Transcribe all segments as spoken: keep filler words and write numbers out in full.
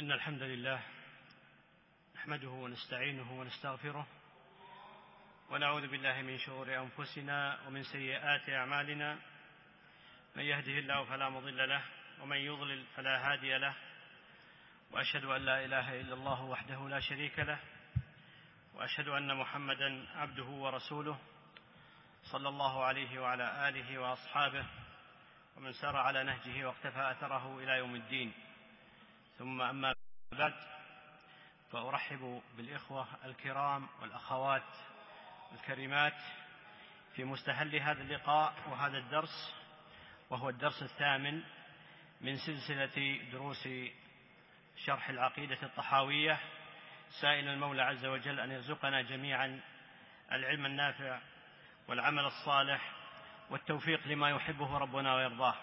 إن الحمد لله نحمده ونستعينه ونستغفره ونعوذ بالله من شرور أنفسنا ومن سيئات أعمالنا. من يهده الله فلا مضل له ومن يضلل فلا هادي له، وأشهد أن لا إله إلا الله وحده لا شريك له، وأشهد أن محمدا عبده ورسوله صلى الله عليه وعلى آله وأصحابه ومن سار على نهجه واقتفى أثره إلى يوم الدين. ثم أما بعد، فأرحب بالإخوة الكرام والأخوات الكريمات في مستهل هذا اللقاء وهذا الدرس، وهو الدرس الثامن من سلسلة دروس شرح العقيدة الطحاوية، سائل المولى عز وجل أن يرزقنا جميعا العلم النافع والعمل الصالح والتوفيق لما يحبه ربنا ويرضاه.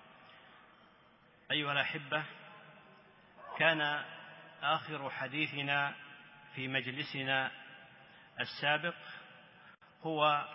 أيها الأحبة، كان آخر حديثنا في مجلسنا السابق هو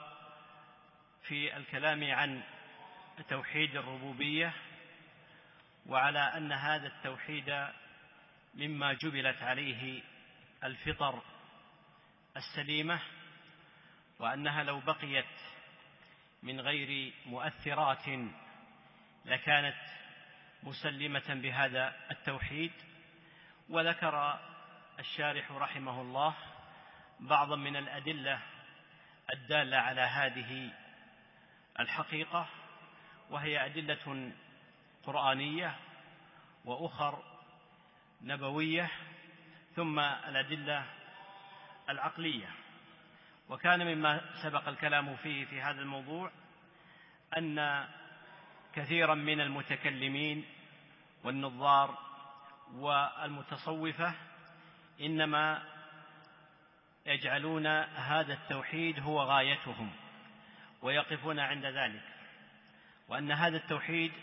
في الكلام عن توحيد الربوبية، وعلى أن هذا التوحيد مما جبلت عليه الفطر السليمة، وأنها لو بقيت من غير مؤثرات لكانت مسلمة بهذا التوحيد. وذكر الشارح رحمه الله بعضا من الأدلة الدالة على هذه الحقيقة، وهي أدلة قرآنية وأخر نبوية، ثم الأدلة العقلية. وكان مما سبق الكلام فيه في هذا الموضوع أن كثيرا من المتكلمين والنظار والمتصوفة إنما يجعلون هذا التوحيد هو غايتهم ويقفون عند ذلك، وأن هذا التوحيد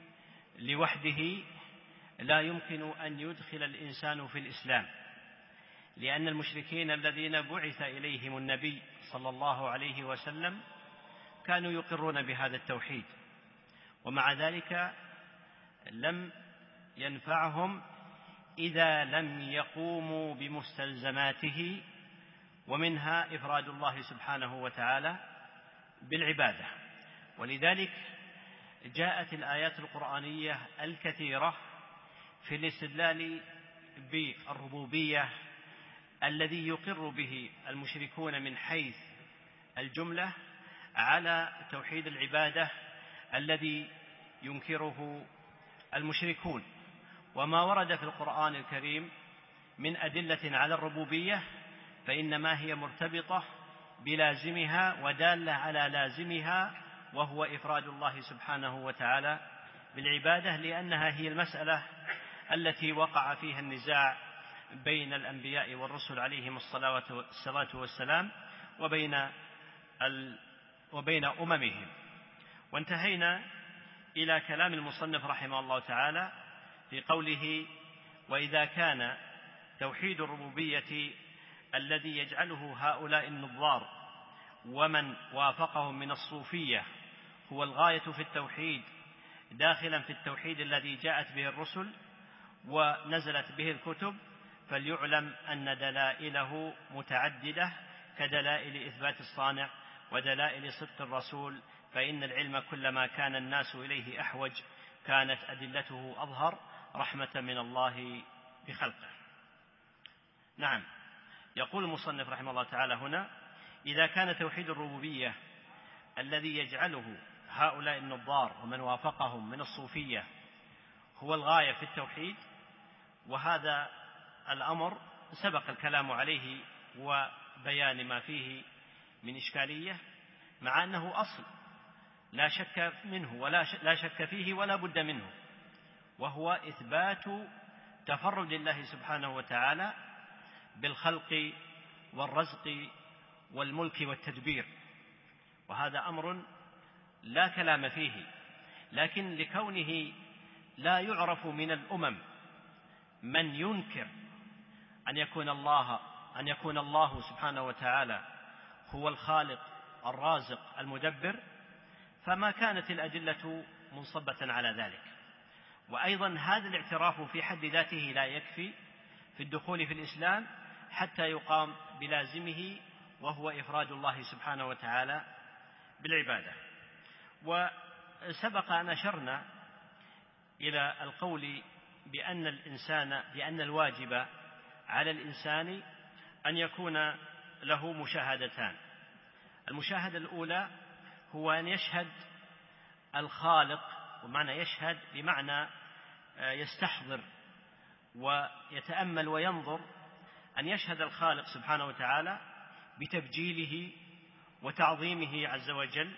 لوحده لا يمكن أن يدخل الإنسان في الإسلام، لأن المشركين الذين بعث إليهم النبي صلى الله عليه وسلم كانوا يقرون بهذا التوحيد، ومع ذلك لم ينفعهم إذا لم يقوموا بمستلزماته، ومنها إفراد الله سبحانه وتعالى بالعبادة. ولذلك جاءت الآيات القرآنية الكثيرة في الاستدلال بالربوبية الذي يقر به المشركون من حيث الجملة على توحيد العبادة الذي ينكره المشركون. وما ورد في القرآن الكريم من أدلة على الربوبية فإنما هي مرتبطة بلازمها ودالة على لازمها، وهو إفراد الله سبحانه وتعالى بالعبادة، لأنها هي المسألة التي وقع فيها النزاع بين الأنبياء والرسل عليهم الصلاة والسلام وبين ال... وبين أممهم. وانتهينا إلى كلام المصنف رحمه الله تعالى في قوله: وإذا كان توحيد الربوبية الذي يجعله هؤلاء النظار ومن وافقهم من الصوفية هو الغاية في التوحيد، داخلا في التوحيد الذي جاءت به الرسل ونزلت به الكتب، فليعلم أن دلائله متعددة كدلائل إثبات الصانع ودلائل صدق الرسول، فإن العلم كلما كان الناس إليه أحوج كانت أدلته أظهر رحمة من الله بخلقه. نعم، يقول المصنف رحمه الله تعالى هنا: إذا كان توحيد الربوبية الذي يجعله هؤلاء النظار ومن وافقهم من الصوفية هو الغاية في التوحيد، وهذا الأمر سبق الكلام عليه وبيان ما فيه من إشكالية، مع أنه أصل لا شك منه ولا لا شك فيه ولا بد منه، وهو إثبات تفرد الله سبحانه وتعالى بالخلق والرزق والملك والتدبير، وهذا أمر لا كلام فيه. لكن لكونه لا يعرف من الأمم من ينكر أن يكون الله أن يكون الله سبحانه وتعالى هو الخالق الرازق المدبر، فما كانت الأدلة منصبة على ذلك. وأيضا هذا الاعتراف في حد ذاته لا يكفي في الدخول في الإسلام حتى يقام بلازمه، وهو إفراد الله سبحانه وتعالى بالعبادة. وسبق أن أشرنا إلى القول بأن الإنسان بأن الواجب على الإنسان أن يكون له مشاهدتان. المشاهدة الأولى هو أن يشهد الخالق، ومعنى يشهد بمعنى يستحضر ويتأمل وينظر، أن يشهد الخالق سبحانه وتعالى بتبجيله وتعظيمه عز وجل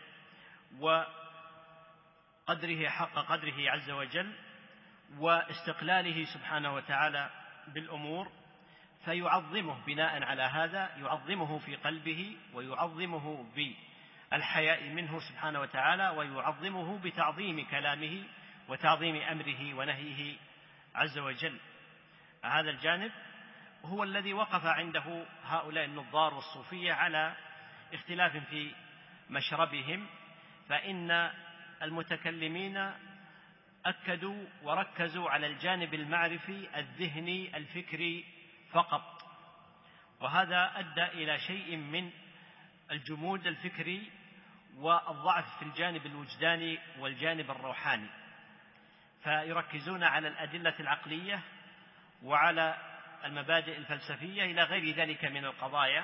وقدره حق قدره عز وجل واستقلاله سبحانه وتعالى بالأمور، فيعظمه بناء على هذا، يعظمه في قلبه ويعظمه بالحياء منه سبحانه وتعالى، ويعظمه بتعظيم كلامه وتعظيم أمره ونهيه عز وجل. هذا الجانب هو الذي وقف عنده هؤلاء النظار والصوفية على اختلاف في مشربهم، فإن المتكلمين أكدوا وركزوا على الجانب المعرفي الذهني الفكري فقط، وهذا أدى إلى شيء من الجمود الفكري والضعف في الجانب الوجداني والجانب الروحاني، فيركزون على الأدلة العقلية وعلى المبادئ الفلسفية إلى غير ذلك من القضايا.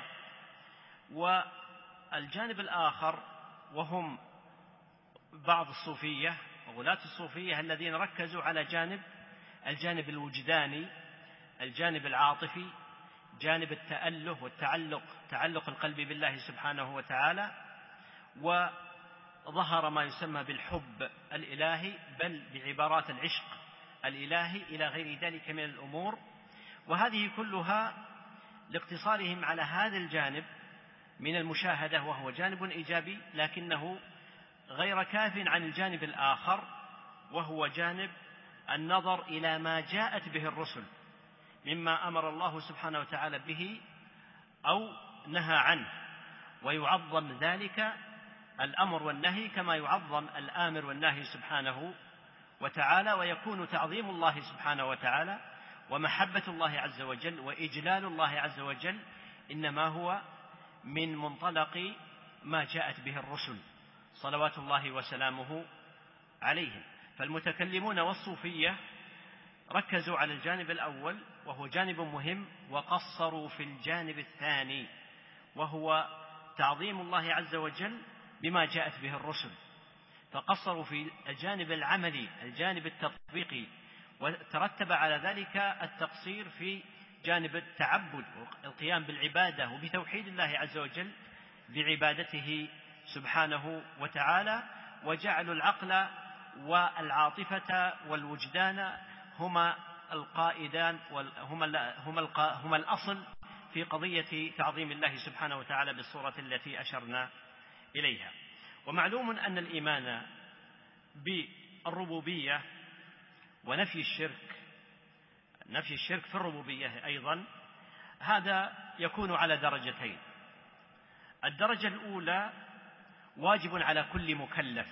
والجانب الآخر وهم بعض الصوفية وغلاة الصوفية الذين ركزوا على جانب الجانب الوجداني، الجانب العاطفي، جانب التأله والتعلق، تعلق القلب بالله سبحانه وتعالى، وظهر ما يسمى بالحب الإلهي، بل بعبارات العشق الإلهي إلى غير ذلك من الأمور. وهذه كلها لاقتصارهم على هذا الجانب من المشاهدة، وهو جانب إيجابي لكنه غير كاف عن الجانب الآخر، وهو جانب النظر إلى ما جاءت به الرسل مما أمر الله سبحانه وتعالى به أو نهى عنه، ويعظم ذلك الأمر والنهي كما يعظم الآمر والنهي سبحانه وتعالى، ويكون تعظيم الله سبحانه وتعالى ومحبة الله عز وجل وإجلال الله عز وجل إنما هو من منطلق ما جاءت به الرسل صلوات الله وسلامه عليهم. فالمتكلمون والصوفية ركزوا على الجانب الأول وهو جانب مهم، وقصروا في الجانب الثاني وهو تعظيم الله عز وجل بما جاءت به الرسل، فقصروا في الجانب العملي الجانب التطبيقي، وترتب على ذلك التقصير في جانب التعبد والقيام بالعبادة وبتوحيد الله عز وجل بعبادته سبحانه وتعالى، وجعلوا العقل والعاطفة والوجدان هما القائدان هما الأصل في قضية تعظيم الله سبحانه وتعالى بالصورة التي أشرنا إليها. ومعلوم أن الإيمان بالربوبية ونفي الشرك نفي الشرك في الربوبية أيضا هذا يكون على درجتين. الدرجة الأولى واجب على كل مكلف،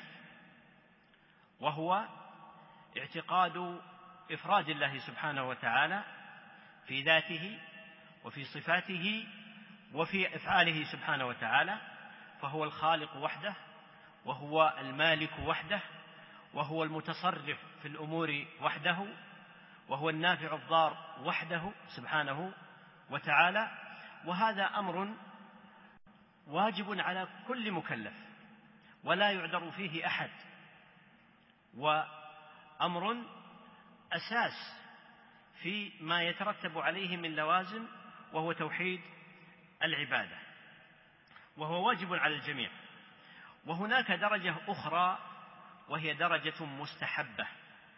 وهو اعتقاد إفراد الله سبحانه وتعالى في ذاته وفي صفاته وفي أفعاله سبحانه وتعالى، فهو الخالق وحده، وهو المالك وحده، وهو المتصرف في الأمور وحده، وهو النافع الضار وحده سبحانه وتعالى. وهذا أمر واجب على كل مكلف ولا يعذر فيه أحد، وأمر أساس في ما يترتب عليه من لوازم، وهو توحيد العبادة، وهو واجب على الجميع. وهناك درجة أخرى وهي درجة مستحبة،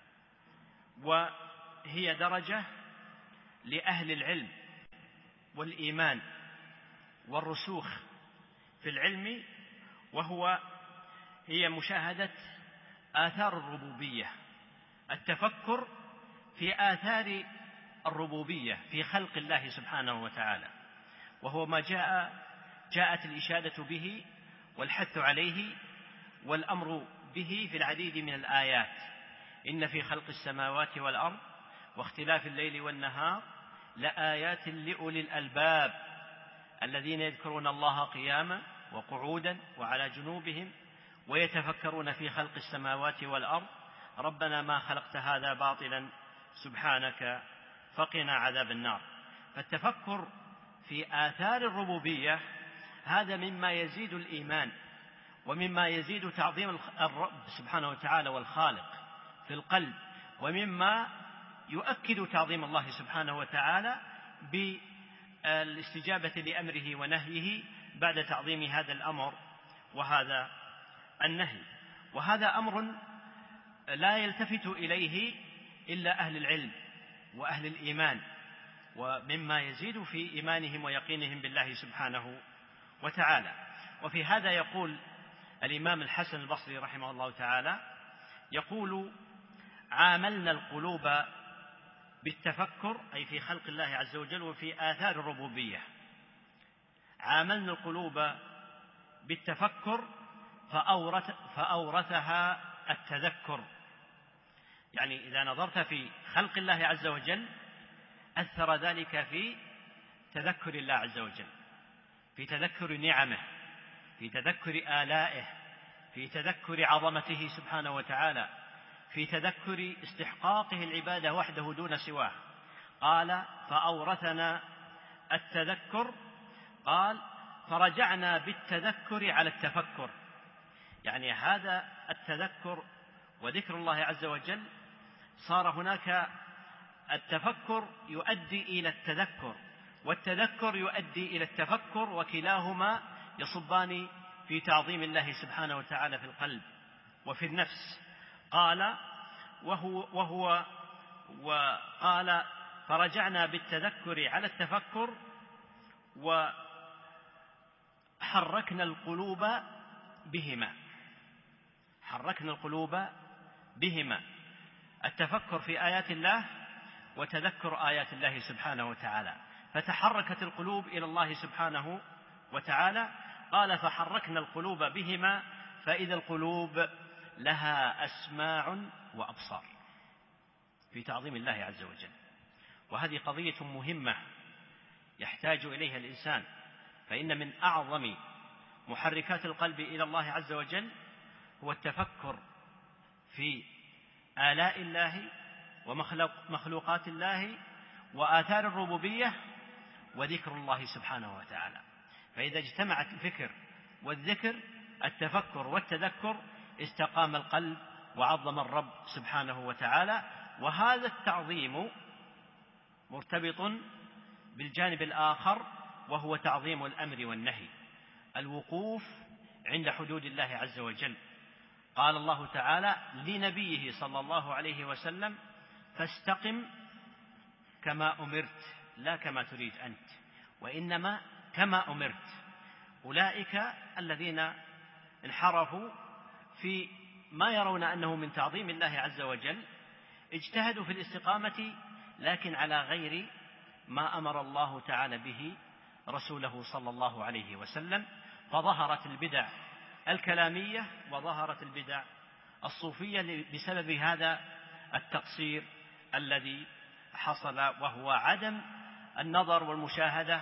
وهي درجة لأهل العلم والإيمان والرسوخ في العلم، وهو هي مشاهدة آثار الربوبية، التفكر في آثار الربوبية في خلق الله سبحانه وتعالى، وهو ما جاء جاءت الإشادة به والحث عليه والأمر به في العديد من الآيات، إن في خلق السماوات والأرض واختلاف الليل والنهار لآيات لأولي الألباب الذين يذكرون الله قياما وقعودا وعلى جنوبهم ويتفكرون في خلق السماوات والأرض ربنا ما خلقت هذا باطلا سبحانك فقنا عذاب النار. فالتفكر في آثار الربوبية هذا مما يزيد الإيمان ومما يزيد تعظيم الرب سبحانه وتعالى والخالق في القلب، ومما يؤكد تعظيم الله سبحانه وتعالى بالاستجابة لأمره ونهيه بعد تعظيم هذا الأمر وهذا النهي. وهذا أمر لا يلتفت إليه إلا أهل العلم وأهل الإيمان، ومما يزيد في إيمانهم ويقينهم بالله سبحانه وتعالى. وفي هذا يقول الإمام الحسن البصري رحمه الله تعالى، يقول: عاملنا القلوب بالتفكر، أي في خلق الله عز وجل وفي آثار الربوبية، عاملنا القلوب بالتفكر فأورث فأورثها التذكر. يعني إذا نظرت في خلق الله عز وجل أثر ذلك في تذكر الله عز وجل، في تذكر نعمه، في تذكر آلائه، في تذكر عظمته سبحانه وتعالى، في تذكر استحقاقه العبادة وحده دون سواه. قال: فأورثنا التذكر. قال: فرجعنا بالتذكر على التفكر. يعني هذا التذكر وذكر الله عز وجل صار هناك التفكر يؤدي إلى التذكر، والتذكر يؤدي إلى التفكر، وكلاهما يصبان في تعظيم الله سبحانه وتعالى في القلب وفي النفس. قال وهو, وهو وقال: فرجعنا بالتذكر على التفكر وحركنا القلوب بهما. حركنا القلوب بهما، التفكر في آيات الله وتذكر آيات الله سبحانه وتعالى، فتحركت القلوب إلى الله سبحانه وتعالى. قال: فحركنا القلوب بهما فإذا القلوب لها أسماع وأبصار، في تعظيم الله عز وجل. وهذه قضية مهمة يحتاج إليها الإنسان، فإن من أعظم محركات القلب إلى الله عز وجل هو التفكر في آلاء الله ومخلوقات الله وآثار الربوبية وذكر الله سبحانه وتعالى. فإذا اجتمعت الفكر والذكر، التفكر والتذكر، استقام القلب وعظم الرب سبحانه وتعالى. وهذا التعظيم مرتبط بالجانب الآخر وهو تعظيم الأمر والنهي، الوقوف عند حدود الله عز وجل. قال الله تعالى لنبيه صلى الله عليه وسلم: فاستقم كما أمرت، لا كما تريد أنت، وإنما كما أمرت. أولئك الذين انحرفوا في ما يرون أنه من تعظيم الله عز وجل، اجتهدوا في الاستقامة لكن على غير ما أمر الله تعالى به رسوله صلى الله عليه وسلم، فظهرت البدع الكلامية وظهرت البدع الصوفية بسبب هذا التقصير الذي حصل، وهو عدم النظر والمشاهدة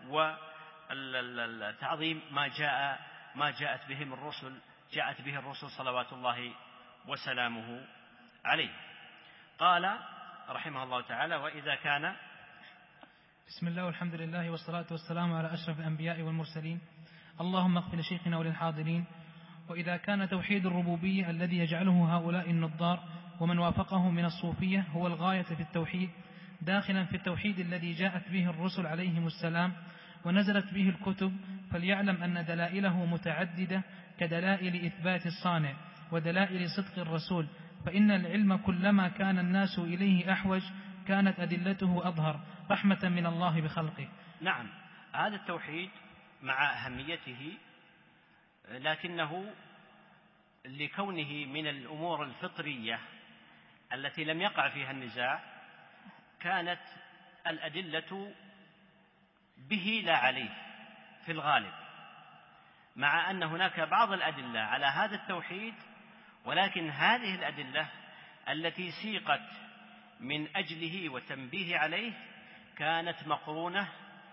والتعظيم ما جاء ما جاءت به الرسل جاءت به الرسل صلوات الله وسلامه عليه. قال رحمه الله تعالى: وإذا كان بسم الله والحمد لله والصلاة والسلام على أشرف الأنبياء والمرسلين. اللهم اغفر لشيخنا وللحاضرين. وإذا كان توحيد الربوبية الذي يجعله هؤلاء النظار ومن وافقه من الصوفية هو الغاية في التوحيد، داخلا في التوحيد الذي جاءت به الرسل عليهم السلام ونزلت به الكتب، فليعلم أن دلائله متعددة كدلائل إثبات الصانع ودلائل صدق الرسول، فإن العلم كلما كان الناس إليه أحوج كانت أدلته أظهر رحمة من الله بخلقه. نعم، هذا التوحيد مع أهميته لكنه لكونه من الأمور الفطرية التي لم يقع فيها النزاع كانت الأدلة به لا عليه في الغالب، مع أن هناك بعض الأدلة على هذا التوحيد، ولكن هذه الأدلة التي سيقت من أجله وتنبيه عليه كانت مقرونة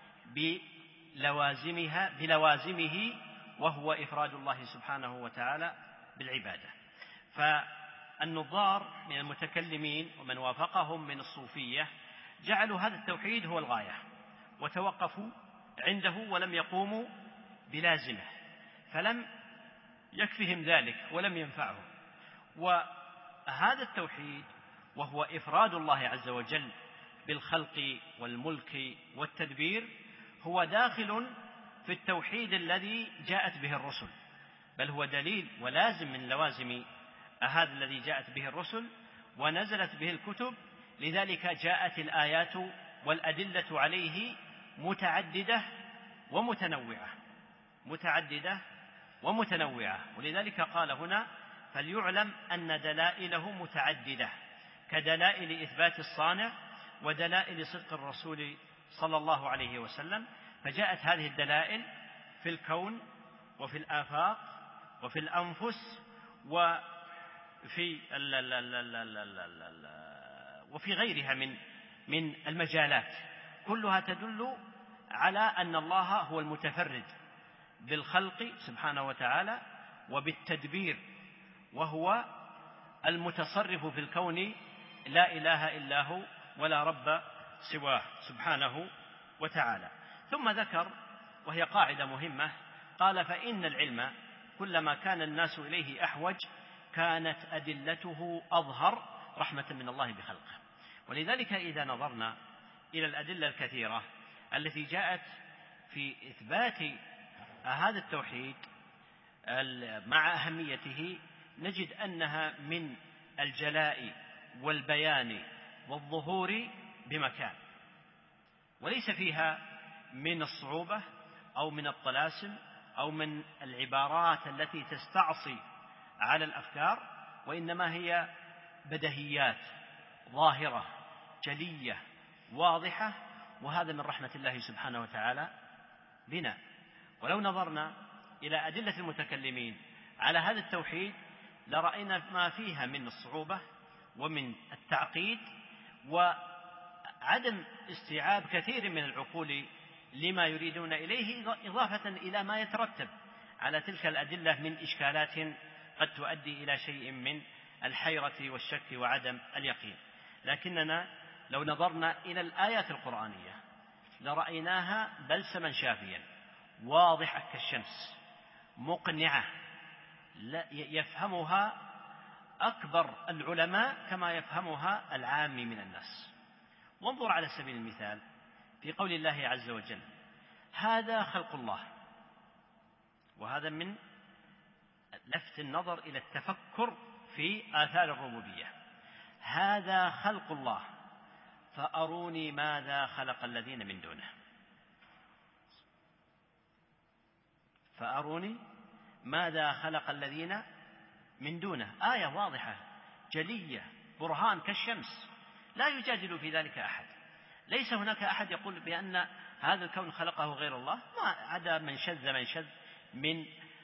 بلوازمها بلوازمه، وهو إفراد الله سبحانه وتعالى بالعبادة. فالنظار من المتكلمين ومن وافقهم من الصوفية جعلوا هذا التوحيد هو الغاية وتوقفوا عنده ولم يقوموا بلازمه، فلم يكفهم ذلك ولم ينفعهم. وهذا التوحيد وهو إفراد الله عز وجل بالخلق والملك والتدبير هو داخل في التوحيد الذي جاءت به الرسل، بل هو دليل ولازم من لوازم هذا الذي جاءت به الرسل ونزلت به الكتب. لذلك جاءت الآيات والأدلة عليه متعددة ومتنوعة متعددة ومتنوعة ولذلك قال هنا: فليعلم أن دلائله متعددة، كدلائل إثبات الصانع ودلائل صدق الرسول صلى الله عليه وسلم. فجاءت هذه الدلائل في الكون وفي الآفاق وفي الأنفس وفي وفي غيرها من من المجالات، كلها تدل على أن الله هو المتفرد بالخلق سبحانه وتعالى وبالتدبير، وهو المتصرف في الكون لا إله إلا هو ولا رب سواه سبحانه وتعالى. ثم ذكر وهي قاعدة مهمة، قال: فإن العلم كلما كان الناس إليه أحوج كانت أدلته أظهر رحمة من الله بخلقه. ولذلك إذا نظرنا إلى الأدلة الكثيرة التي جاءت في إثبات هذا التوحيد مع أهميته نجد أنها من الجلاء والبيان والظهور بمكان، وليس فيها من الصعوبة أو من الطلاسم أو من العبارات التي تستعصي على الأفكار، وإنما هي بدهيات ظاهرة جلية واضحة، وهذا من رحمة الله سبحانه وتعالى بنا. ولو نظرنا إلى أدلة المتكلمين على هذا التوحيد لرأينا ما فيها من الصعوبة ومن التعقيد وعدم استيعاب كثير من العقول لما يريدون إليه، إضافة إلى ما يترتب على تلك الأدلة من إشكالات قد تؤدي إلى شيء من الحيرة والشك وعدم اليقين. لكننا لو نظرنا إلى الآيات القرآنية لرأيناها بلسما شافيا واضحة كالشمس مقنعة يفهمها أكبر العلماء كما يفهمها العام من الناس. وانظر على سبيل المثال في قول الله عز وجل: هذا خلق الله، وهذا من لفت النظر إلى التفكر في آثار الربوبية. هذا خلق الله فأروني ماذا خلق الذين من دونه فأروني ماذا خلق الذين من دونه آية واضحة جلية برهان كالشمس، لا يجادل في ذلك أحد. ليس هناك أحد يقول بأن هذا الكون خلقه غير الله، ما عدا من شذ من شذ من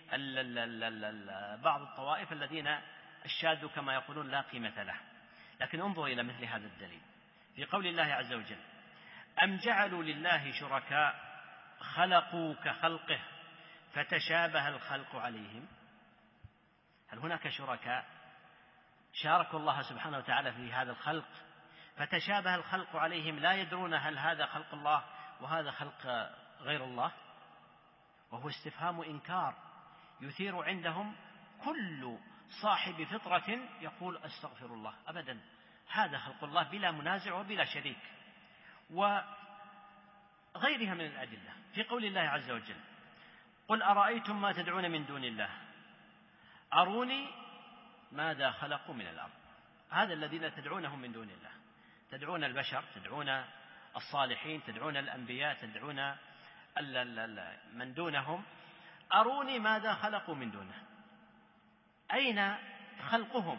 بعض الطوائف الذين الشاذ كما يقولون لا قيمة له. لكن انظر إلى مثل هذا الدليل في قول الله عز وجل: أم جعلوا لله شركاء خلقوا كخلقه فتشابه الخلق عليهم. هل هناك شركاء شاركوا الله سبحانه وتعالى في هذا الخلق فتشابه الخلق عليهم، لا يدرون هل هذا خلق الله وهذا خلق غير الله؟ وهو استفهام إنكار يثير عندهم كل صاحب فطرة يقول أستغفر الله. أبدا، هذا خلق الله بلا منازع وبلا شريك. وغيرها من الأدلة في قول الله عز وجل: قل أرأيتم ما تدعون من دون الله أروني ماذا خلقوا من الأرض. هذا الذين تدعونهم من دون الله، تدعون البشر، تدعون الصالحين، تدعون الأنبياء، تدعون من دونهم، أروني ماذا خلقوا من دونه. أين خلقهم؟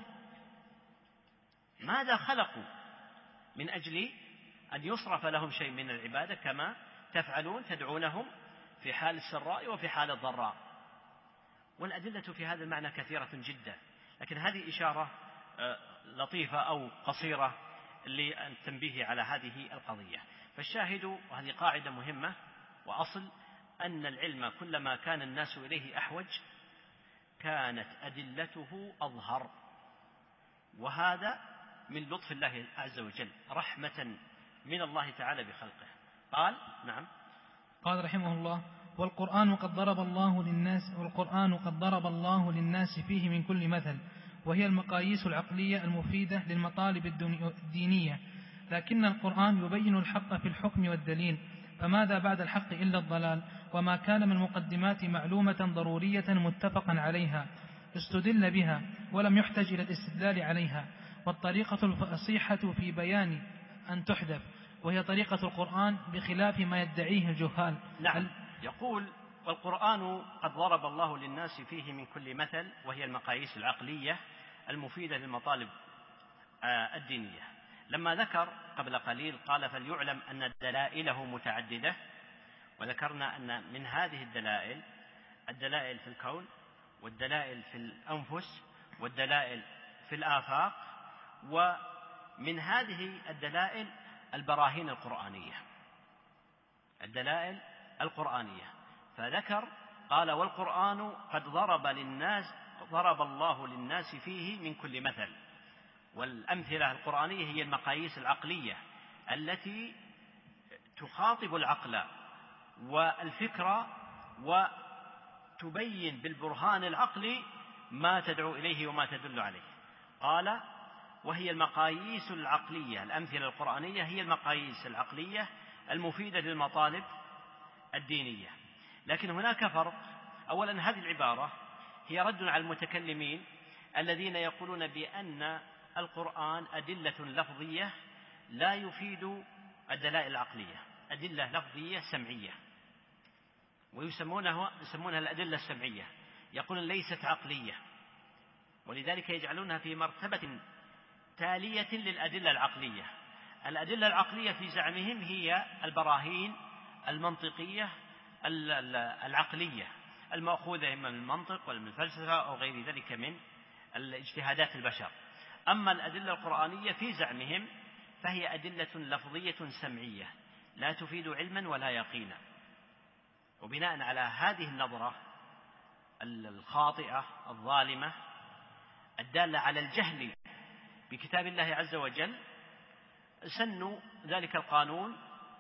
ماذا خلقوا من أجل أن يصرف لهم شيء من العبادة كما تفعلون، تدعونهم في حال السراء وفي حال الضراء. والأدلة في هذا المعنى كثيرة جدا، لكن هذه إشارة لطيفة أو قصيرة للتنبيه على هذه القضية. فالشاهد، وهذه قاعدة مهمة وأصل، أن العلم كلما كان الناس إليه أحوج كانت أدلته أظهر، وهذا من لطف الله عز وجل، رحمة من الله تعالى بخلقه. قال نعم قال رحمه الله: والقرآن قد ضرب الله للناس والقرآن قد ضرب الله للناس فيه من كل مثل، وهي المقاييس العقلية المفيدة للمطالب الدينية، لكن القرآن يبين الحق في الحكم والدليل، فماذا بعد الحق إلا الضلال؟ وما كان من مقدمات معلومة ضرورية متفقا عليها استدل بها ولم يحتج إلى الاستدلال عليها، والطريقة الفصيحة في بيان أن تحذف، وهي طريقة القرآن بخلاف ما يدعيه الجهال. نعم. يقول: والقرآن قد ضرب الله للناس فيه من كل مثل، وهي المقاييس العقلية المفيدة للمطالب الدينية. لما ذكر قبل قليل قال: فليعلم أن دلائله متعددة، وذكرنا أن من هذه الدلائل الدلائل في الكون، والدلائل في الأنفس، والدلائل في الآفاق، ومن هذه الدلائل البراهين القرآنية، الدلائل القرآنية. فذكر قال: والقرآن قد ضرب للناس ضرب الله للناس فيه من كل مثل. والأمثلة القرآنية هي المقاييس العقلية التي تخاطب العقل والفكر وتبين بالبرهان العقلي ما تدعو إليه وما تدل عليه. قال: وهي المقاييس العقلية، الأمثلة القرآنية هي المقاييس العقلية المفيدة للمطالب الدينية. لكن هناك فرق. أولا، هذه العبارة هي رد على المتكلمين الذين يقولون بأن القرآن أدلة لفظية لا يفيد الدلائل العقلية، أدلة لفظية سمعية، ويسمونها يسمونها الأدلة السمعية، يقولون ليست عقلية، ولذلك يجعلونها في مرتبة تالية للأدلة العقلية. الأدلة العقلية في زعمهم هي البراهين المنطقية العقلية المأخوذة إما من المنطق ولا من الفلسفة أو غير ذلك من الاجتهادات البشر. أما الأدلة القرآنية في زعمهم فهي أدلة لفظية سمعية لا تفيد علما ولا يقينا. وبناء على هذه النظرة الخاطئة الظالمة الدالة على الجهل بكتاب الله عز وجل سنوا ذلك القانون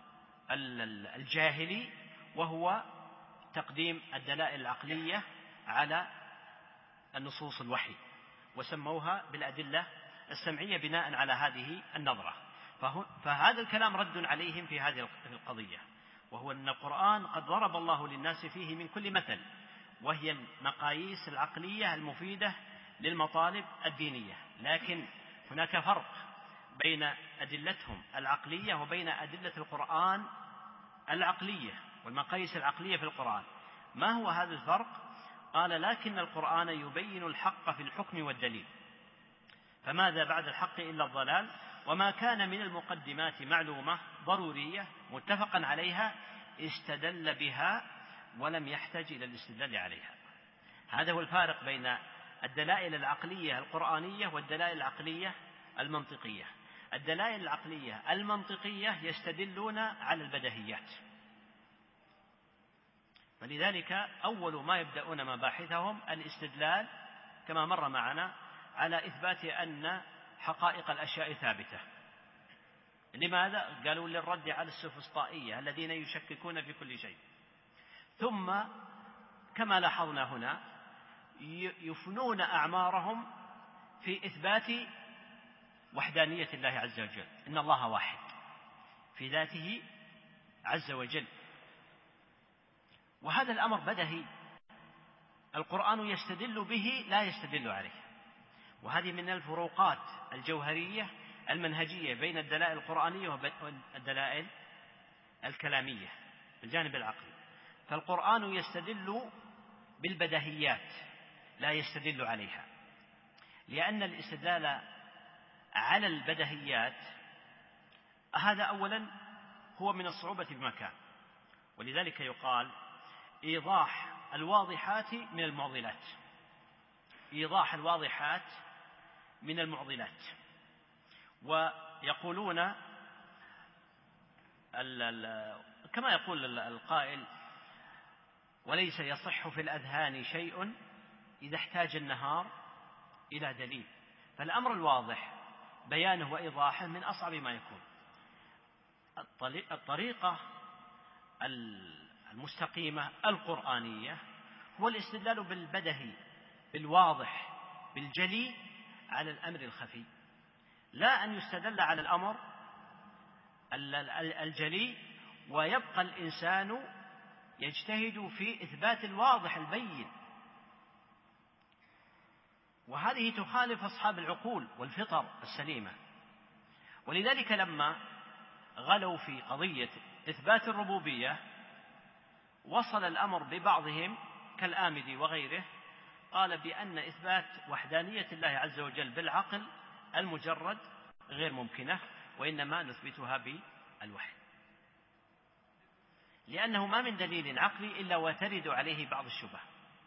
الجاهلي، وهو تقديم الدلائل العقلية على النصوص الوحي، وسموها بالأدلة السمعية بناء على هذه النظرة. فهذا الكلام رد عليهم في هذه القضية، وهو أن القرآن قد ضرب الله للناس فيه من كل مثل، وهي المقاييس العقلية المفيدة للمطالب الدينية. لكن هناك فرق بين أدلتهم العقلية وبين أدلة القرآن العقلية والمقاييس العقلية في القرآن. ما هو هذا الفرق؟ قال: لكن القرآن يبين الحق في الحكم والدليل، فماذا بعد الحق إلا الضلال؟ وما كان من المقدمات معلومة ضرورية متفقا عليها استدل بها ولم يحتج إلى الاستدلال عليها. هذا هو الفارق بين الدلائل العقلية القرآنية والدلائل العقلية المنطقية. الدلائل العقلية المنطقية يستدلون على البديهيات، فلذلك أول ما يبدأون مباحثهم الاستدلال كما مر معنا على إثبات أن حقائق الأشياء ثابتة. لماذا؟ قالوا: للرد على السفسطائية الذين يشككون في كل شيء. ثم كما لاحظنا هنا يفنون أعمارهم في إثبات وحدانية الله عز وجل، إن الله واحد في ذاته عز وجل، وهذا الأمر بديهي القرآن يستدل به لا يستدل عليه. وهذه من الفروقات الجوهرية المنهجية بين الدلائل القرآنية والدلائل الكلامية في الجانب العقلي. فالقرآن يستدل بالبديهيات لا يستدل عليها، لأن الاستدلال على البديهيات هذا أولا هو من الصعوبة بمكان، ولذلك يقال: إيضاح الواضحات من المعضلات، إيضاح الواضحات من المعضلات. ويقولون ال ال كما يقول القائل: وليس يصح في الأذهان شيء إذا احتاج النهار إلى دليل. فالأمر الواضح بيانه وإيضاحه من أصعب ما يكون. الطريقة المستقيمة القرآنية هو الاستدلال بالبدهي بالواضح بالجلي على الأمر الخفي، لا أن يستدل على الأمر الجلي ويبقى الإنسان يجتهد في إثبات الواضح البين، وهذه تخالف أصحاب العقول والفطر السليمة. ولذلك لما غلوا في قضية إثبات الربوبية وصل الأمر ببعضهم كالآمدي وغيره قال بأن إثبات وحدانية الله عز وجل بالعقل المجرد غير ممكنة، وإنما نثبتها بالوحي، لأنه ما من دليل عقلي إلا وترد عليه بعض الشبه.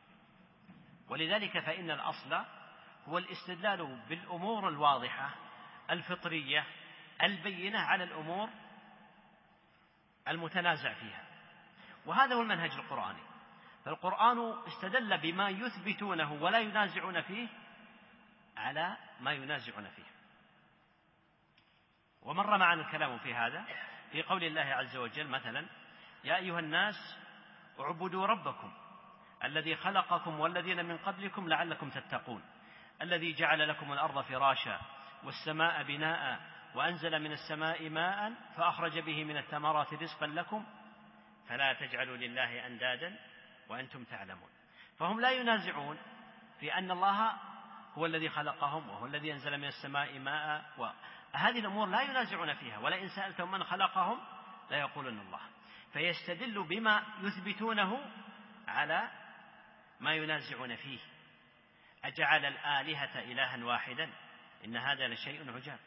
ولذلك فإن الأصل هو الاستدلال بالأمور الواضحة الفطرية البينة على الأمور المتنازع فيها، وهذا هو المنهج القرآني. فالقرآن استدل بما يثبتونه ولا ينازعون فيه على ما ينازعون فيه. ومر معنا الكلام في هذا في قول الله عز وجل مثلا: يا أيها الناس اعبدوا ربكم الذي خلقكم والذين من قبلكم لعلكم تتقون الذي جعل لكم الأرض فراشا والسماء بناء وأنزل من السماء ماء فأخرج به من الثمرات رزقا لكم فلا تجعلوا لله أندادا وأنتم تعلمون. فهم لا ينازعون في أن الله هو الذي خلقهم وهو الذي أنزل من السماء ماء، وهذه الأمور لا ينازعون فيها، ولئن سألتهم من خلقهم لا يقولون الله. فيستدل بما يثبتونه على ما ينازعون فيه. أجعل الآلهة إلها واحدا إن هذا لشيء عجاب،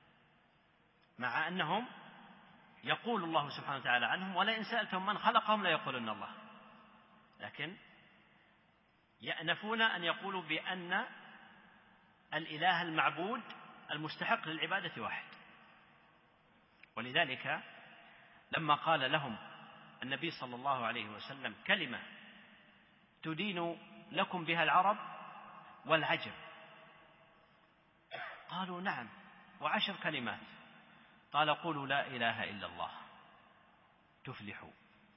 مع أنهم يقول الله سبحانه وتعالى عنهم: ولئن سألتهم من خلقهم لا يقولون الله، لكن يأنفون أن يقولوا بأن الإله المعبود المستحق للعبادة واحد. ولذلك لما قال لهم النبي صلى الله عليه وسلم كلمة تدين لكم بها العرب والعجم، قالوا: نعم، وعشر كلمات. قال: قولوا لا إله إلا الله تفلحوا.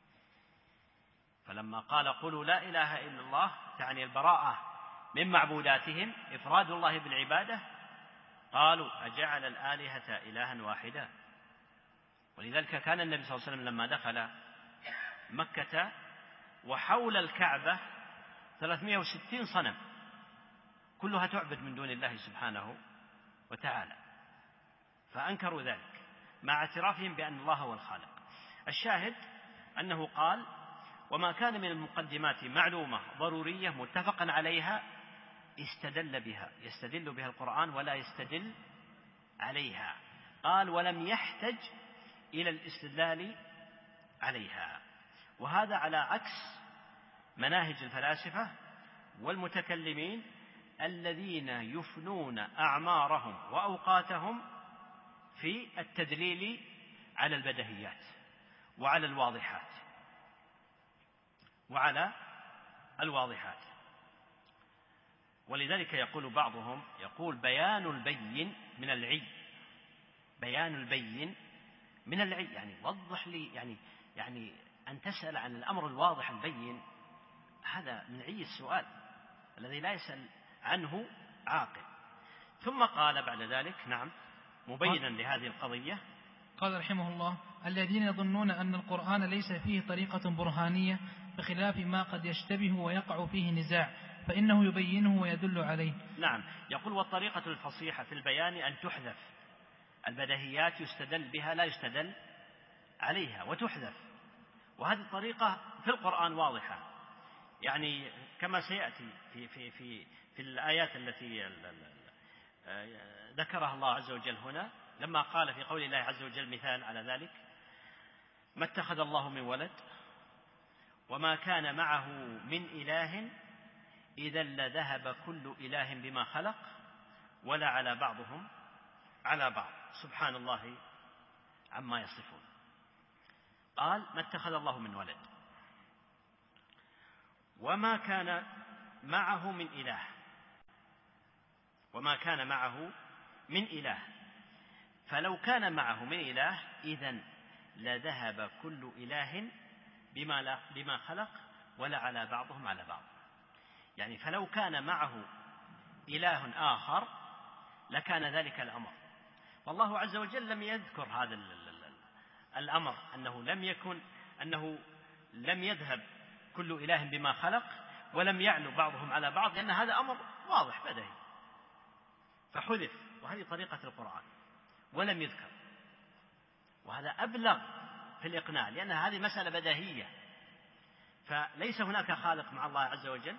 فلما قال قولوا لا إله إلا الله تعني البراءة من معبوداتهم، إفراد الله بالعبادة، قالوا: أجعل الآلهة إلها واحدا. ولذلك كان النبي صلى الله عليه وسلم لما دخل مكة وحول الكعبة ثلاثمائة وستين صنم كلها تعبد من دون الله سبحانه وتعالى، فأنكروا ذلك مع اعترافهم بأن الله هو الخالق. الشاهد أنه قال: وما كان من المقدمات معلومة ضرورية متفقا عليها استدل بها، يستدل بها القرآن ولا يستدل عليها. قال: ولم يحتج إلى الاستدلال عليها. وهذا على عكس مناهج الفلاسفة والمتكلمين الذين يفنون أعمارهم وأوقاتهم في التدليل على البدهيات وعلى الواضحات وعلى الواضحات. ولذلك يقول بعضهم يقول: بيان البين من العي، بيان البين من العي، يعني وضح لي، يعني يعني أن تسأل عن الأمر الواضح البين، هذا من عي السؤال الذي لا يسأل عنه عاقل. ثم قال بعد ذلك: نعم، مبينا لهذه القضية، قال رحمه الله: الذين يظنون أن القرآن ليس فيه طريقة برهانية بخلاف ما قد يشتبه ويقع فيه نزاع، فإنه يبينه ويدل عليه. نعم، يقول: والطريقة الفصيحة في البيان أن تحذف البدهيات، يستدل بها لا يستدل عليها، وتحذف. وهذه الطريقة في القرآن واضحة، يعني كما سيأتي في في في في الآيات التي ذكرها الله عز وجل هنا، لما قال في قول الله عز وجل مثال على ذلك: ما اتخذ الله من ولد وما كان معه من إله إذا لذهب كل إله بما خلق ولا على بعضهم على بعض، سبحان الله عما يصفون. قال: ما اتخذ الله من ولد وما كان معه من إله وما كان معه من إله فلو كان معه من إله إذن لذهب كل إله بما, لا بما خلق ولا على بعضهم على بعض. يعني فلو كان معه إله آخر لكان ذلك الأمر، والله عز وجل لم يذكر هذا الأمر، أنه لم يكن أنه لم يذهب كل إله بما خلق ولم يعلو بعضهم على بعض، لأن هذا أمر واضح بديهي، فحذف، وهذه طريقة القرآن، ولم يذكر، وهذا أبلغ في الإقناع، لأن هذه مسألة بديهية، فليس هناك خالق مع الله عز وجل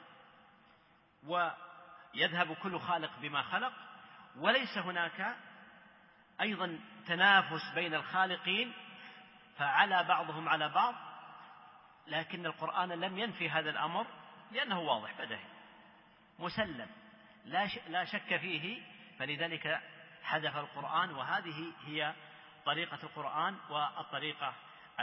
ويذهب كل خالق بما خلق، وليس هناك أيضا تنافس بين الخالقين فعلى بعضهم على بعض، لكن القرآن لم ينفي هذا الأمر لأنه واضح بديهي مسلم لا شك فيه، فلذلك حذف القرآن، وهذه هي طريقة القرآن والطريقة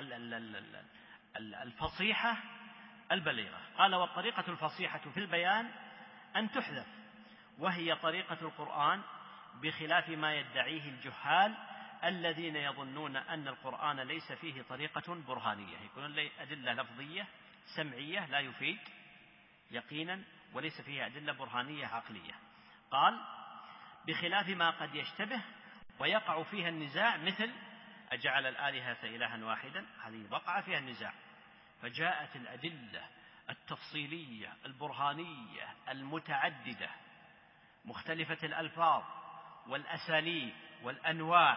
الفصيحة البليغة. قال: والطريقة الفصيحة في البيان أن تحذف، وهي طريقة القرآن بخلاف ما يدعيه الجهال الذين يظنون أن القرآن ليس فيه طريقة برهانية، يكون له أدلة لفظية سمعية لا يفيد يقينا، وليس فيه أدلة برهانية عقلية. قال: بخلاف ما قد يشتبه ويقع فيها النزاع، مثل أجعل الآلهة إلها واحدا، هذه وقع فيها النزاع، فجاءت الأدلة التفصيلية البرهانية المتعددة مختلفة الألفاظ والأساليب والأنواع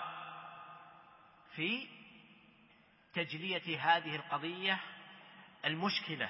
في تجلية هذه القضية المشكلة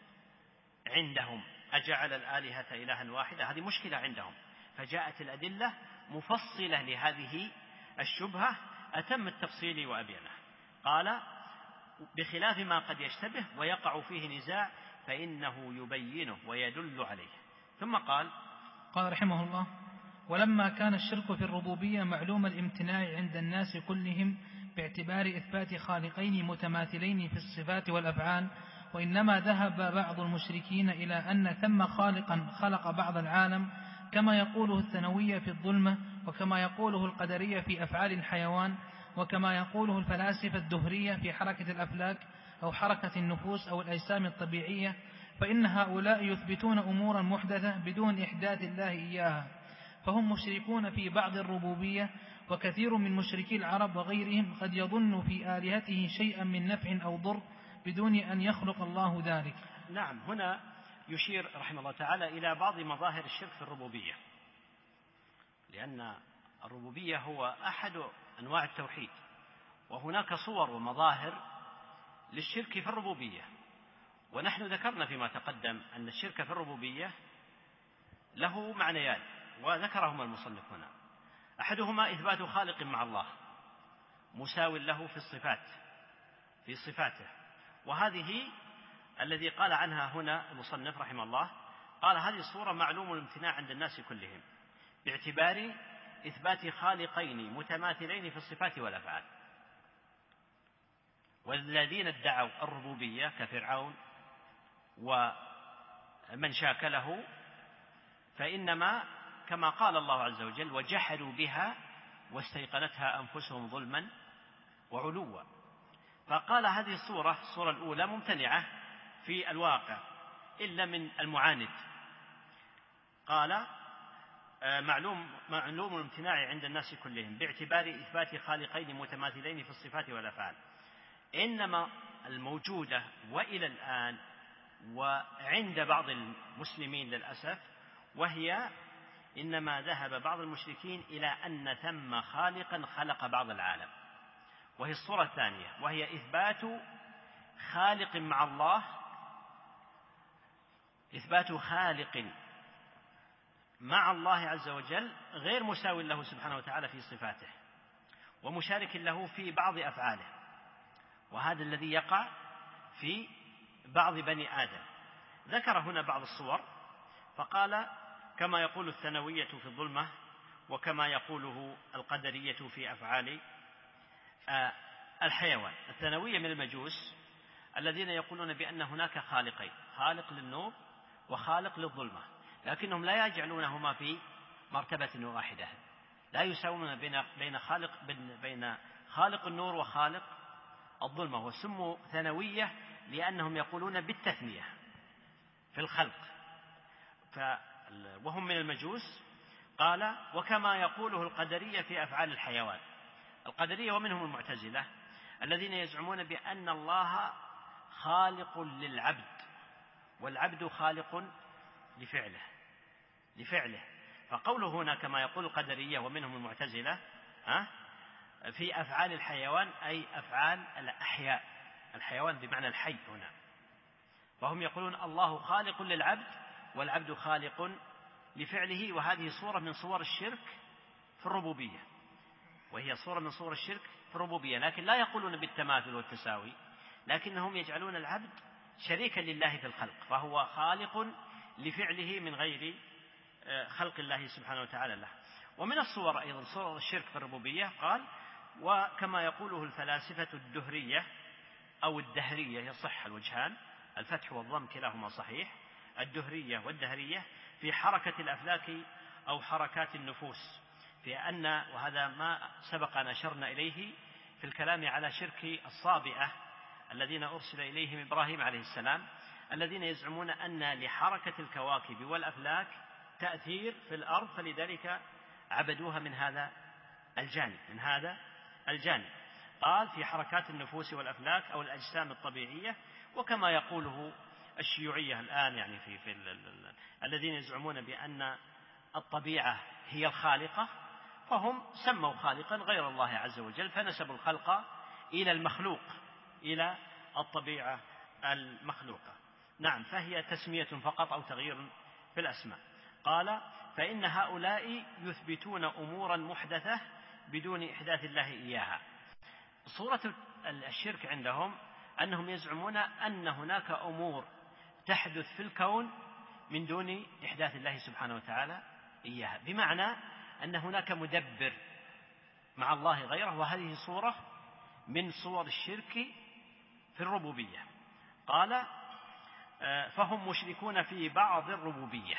عندهم، أجعل الآلهة إلها واحدة، هذه مشكلة عندهم، فجاءت الأدلة مفصلة لهذه الشبهة أتم التفصيل وأبينه. قال: بخلاف ما قد يشتبه ويقع فيه نزاع فإنه يبينه ويدل عليه. ثم قال قال رحمه الله: ولما كان الشرك في الربوبية معلوم الامتناع عند الناس كلهم باعتبار إثبات خالقين متماثلين في الصفات والأفعال، وإنما ذهب بعض المشركين إلى أن ثم خالقا خلق بعض العالم، كما يقوله الثانوية في الظلمة، وكما يقوله القدرية في أفعال الحيوان، وكما يقوله الفلاسفة الدهرية في حركة الأفلاك أو حركة النفوس أو الأجسام الطبيعية، فإن هؤلاء يثبتون أمورا محدثة بدون إحداث الله إياها، فهم مشركون في بعض الربوبية. وكثير من مشركي العرب وغيرهم قد يظن في آلهته شيئا من نفع أو ضر بدون أن يخلق الله ذلك. نعم، هنا يشير رحمه الله تعالى إلى بعض مظاهر الشرك في الربوبية، لأن الربوبية هو أحد أنواع التوحيد، وهناك صور ومظاهر للشرك في الربوبية، ونحن ذكرنا فيما تقدم أن الشرك في الربوبية له معنيان وذكرهما المصنف هنا. أحدهما إثبات خالق مع الله مساو له في الصفات في صفاته، وهذه الذي قال عنها هنا المصنف رحمه الله، قال: هذه الصورة معلوم الامتناع عند الناس كلهم باعتبار إثبات خالقين متماثلين في الصفات والأفعال. والذين ادعوا الربوبية كفرعون ومن شاكله فإنما كما قال الله عز وجل: وجحدوا بها واستيقنتها أنفسهم ظلما وعلوا. فقال هذه الصورة الصورة الأولى ممتنعة في الواقع إلا من المعاند. قال: معلوم معلوم الامتناع عند الناس كلهم باعتبار إثبات خالقين متماثلين في الصفات والأفعال، إنما الموجودة وإلى الآن وعند بعض المسلمين للأسف، وهي إنما ذهب بعض المشركين إلى أن ثم خالقا خلق بعض العالم، وهي الصورة الثانية، وهي إثبات خالق مع الله، إثبات خالق مع الله عز وجل غير مساو له سبحانه وتعالى في صفاته، ومشارك له في بعض أفعاله، وهذا الذي يقع في بعض بني آدم. ذكر هنا بعض الصور، فقال: كما يقول الثانوية في الظلمة، وكما يقوله القدرية في أفعال الحيوان. الثانوية من المجوس الذين يقولون بأن هناك خالقين، خالق للنور وخالق للظلمة، لكنهم لا يجعلونهما في مرتبة واحدة، لا يساوون بين بين خالق بين خالق النور وخالق الظلمة، وسموا ثانوية لأنهم يقولون بالتثنية في الخلق، وهم من المجوس. قال وكما يقوله القدرية في أفعال الحيوان. القدرية ومنهم المعتزلة الذين يزعمون بأن الله خالق للعبد والعبد خالق لفعله لفعله فقوله هنا كما يقول القدرية ومنهم المعتزلة في أفعال الحيوان أي أفعال الأحياء، الحيوان بمعنى الحي هنا، فهم يقولون الله خالق للعبد والعبد خالق لفعله، وهذه صورة من صور الشرك في الربوبية، وهي صورة من صور الشرك في الربوبية، لكن لا يقولون بالتماثل والتساوي، لكنهم يجعلون العبد شريكا لله في الخلق، فهو خالق لفعله من غير خلق الله سبحانه وتعالى له. ومن الصور أيضا صور الشرك في الربوبية قال وكما يقوله الفلاسفة الدهرية أو الدهرية، يصح الوجهان، الفتح والضم كلاهما صحيح، الدهرية والدهرية، في حركة الأفلاك أو حركات النفوس، في أن وهذا ما سبق أن أشرنا إليه في الكلام على شرك الصابئة الذين أرسل إليهم إبراهيم عليه السلام، الذين يزعمون أن لحركة الكواكب والأفلاك تأثير في الأرض، فلذلك عبدوها من هذا الجانب من هذا الجانب قال في حركات النفوس والأفلاك أو الأجسام الطبيعية، وكما يقوله الشيوعية الآن يعني في, في ال ال الذين يزعمون بأن الطبيعة هي الخالقة، فهم سموا خالقا غير الله عز وجل فنسبوا الخلق إلى المخلوق، إلى الطبيعة المخلوقة. نعم، فهي تسمية فقط أو تغيير في الأسماء. قال فإن هؤلاء يثبتون أمورا محدثة بدون إحداث الله إياها. صورة الشرك عندهم أنهم يزعمون أن هناك أمور تحدث في الكون من دون إحداث الله سبحانه وتعالى إياها، بمعنى أن هناك مدبر مع الله غيره، وهذه صورة من صور الشرك في الربوبية. قال فهم مشركون في بعض الربوبية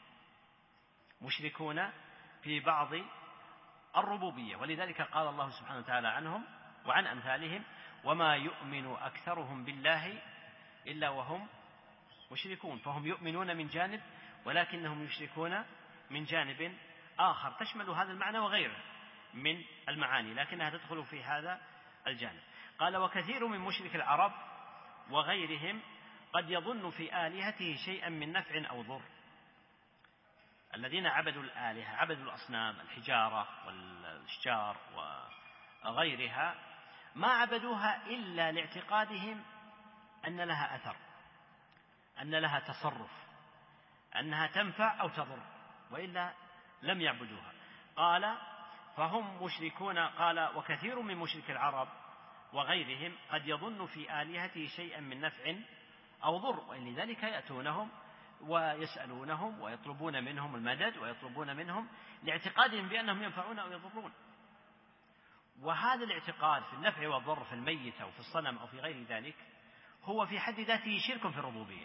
مشركون في بعض الربوبية ولذلك قال الله سبحانه وتعالى عنهم وعن أمثالهم وما يؤمن أكثرهم بالله إلا وهم مشركون، فهم يؤمنون من جانب ولكنهم يشركون من جانب آخر، تشمل هذا المعنى وغيره من المعاني لكنها تدخل في هذا الجانب. قال وكثير من مشرك العرب وغيرهم قد يظن في آلهته شيئا من نفع أو ضر. الذين عبدوا الآلهة عبدوا الأصنام الحجارة والأشجار وغيرها ما عبدوها إلا لاعتقادهم أن لها أثر، أن لها تصرف، أنها تنفع أو تضر، وإلا لم يعبدوها. قال فهم مشركون. قال وكثير من مشرك العرب وغيرهم قد يظن في آلهته شيئا من نفع أو ضر، ولذلك يأتونهم ويسألونهم ويطلبون منهم المدد ويطلبون منهم لاعتقادهم بأنهم ينفعون أو يضرون. وهذا الاعتقاد في النفع والضر في الميت أو في الصنم أو في غير ذلك هو في حد ذاته شرك في الربوبية،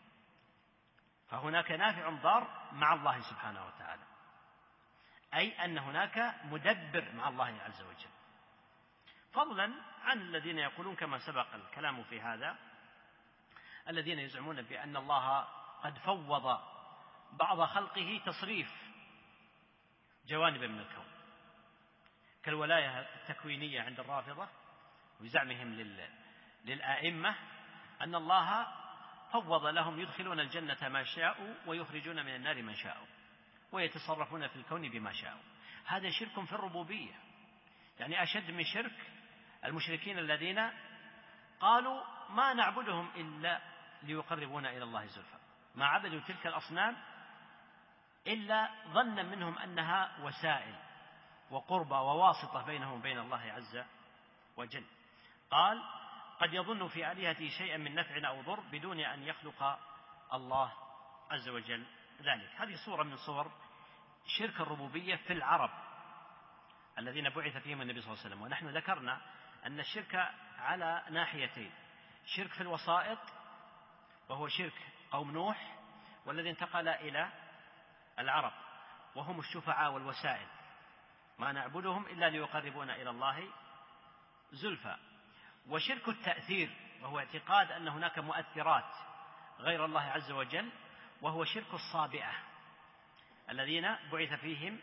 فهناك نافع ضار مع الله سبحانه وتعالى، أي أن هناك مدبر مع الله عز وجل، فضلا عن الذين يقولون كما سبق الكلام في هذا الذين يزعمون بأن الله قد فوض بعض خلقه تصريف جوانب من الكون كالولاية التكوينية عند الرافضة وزعمهم للآئمة أن الله فوض لهم يدخلون الجنة ما شاءوا ويخرجون من النار من شاءوا ويتصرفون في الكون بما شاءوا. هذا شرك في الربوبية، يعني أشد من شرك المشركين الذين قالوا ما نعبدهم إلا ليقربونا إلى الله زلفى، ما عبدوا تلك الأصنام إلا ظنا منهم أنها وسائل وقربى وواسطة بينهم وبين الله عز وجل. قال قد يظن في آلهته شيئا من نفع أو ضر بدون أن يخلق الله عز وجل ذلك. هذه صورة من صور شرك الربوبية في العرب الذين بعث فيهم النبي صلى الله عليه وسلم. ونحن ذكرنا أن الشرك على ناحيتين: شرك في الوسائط وهو شرك قوم نوح والذي انتقل إلى العرب، وهم الشفعاء والوسائل، ما نعبدهم إلا ليقربونا إلى الله زلفى. وشرك التأثير وهو اعتقاد أن هناك مؤثرات غير الله عز وجل، وهو شرك الصابئة الذين بعث فيهم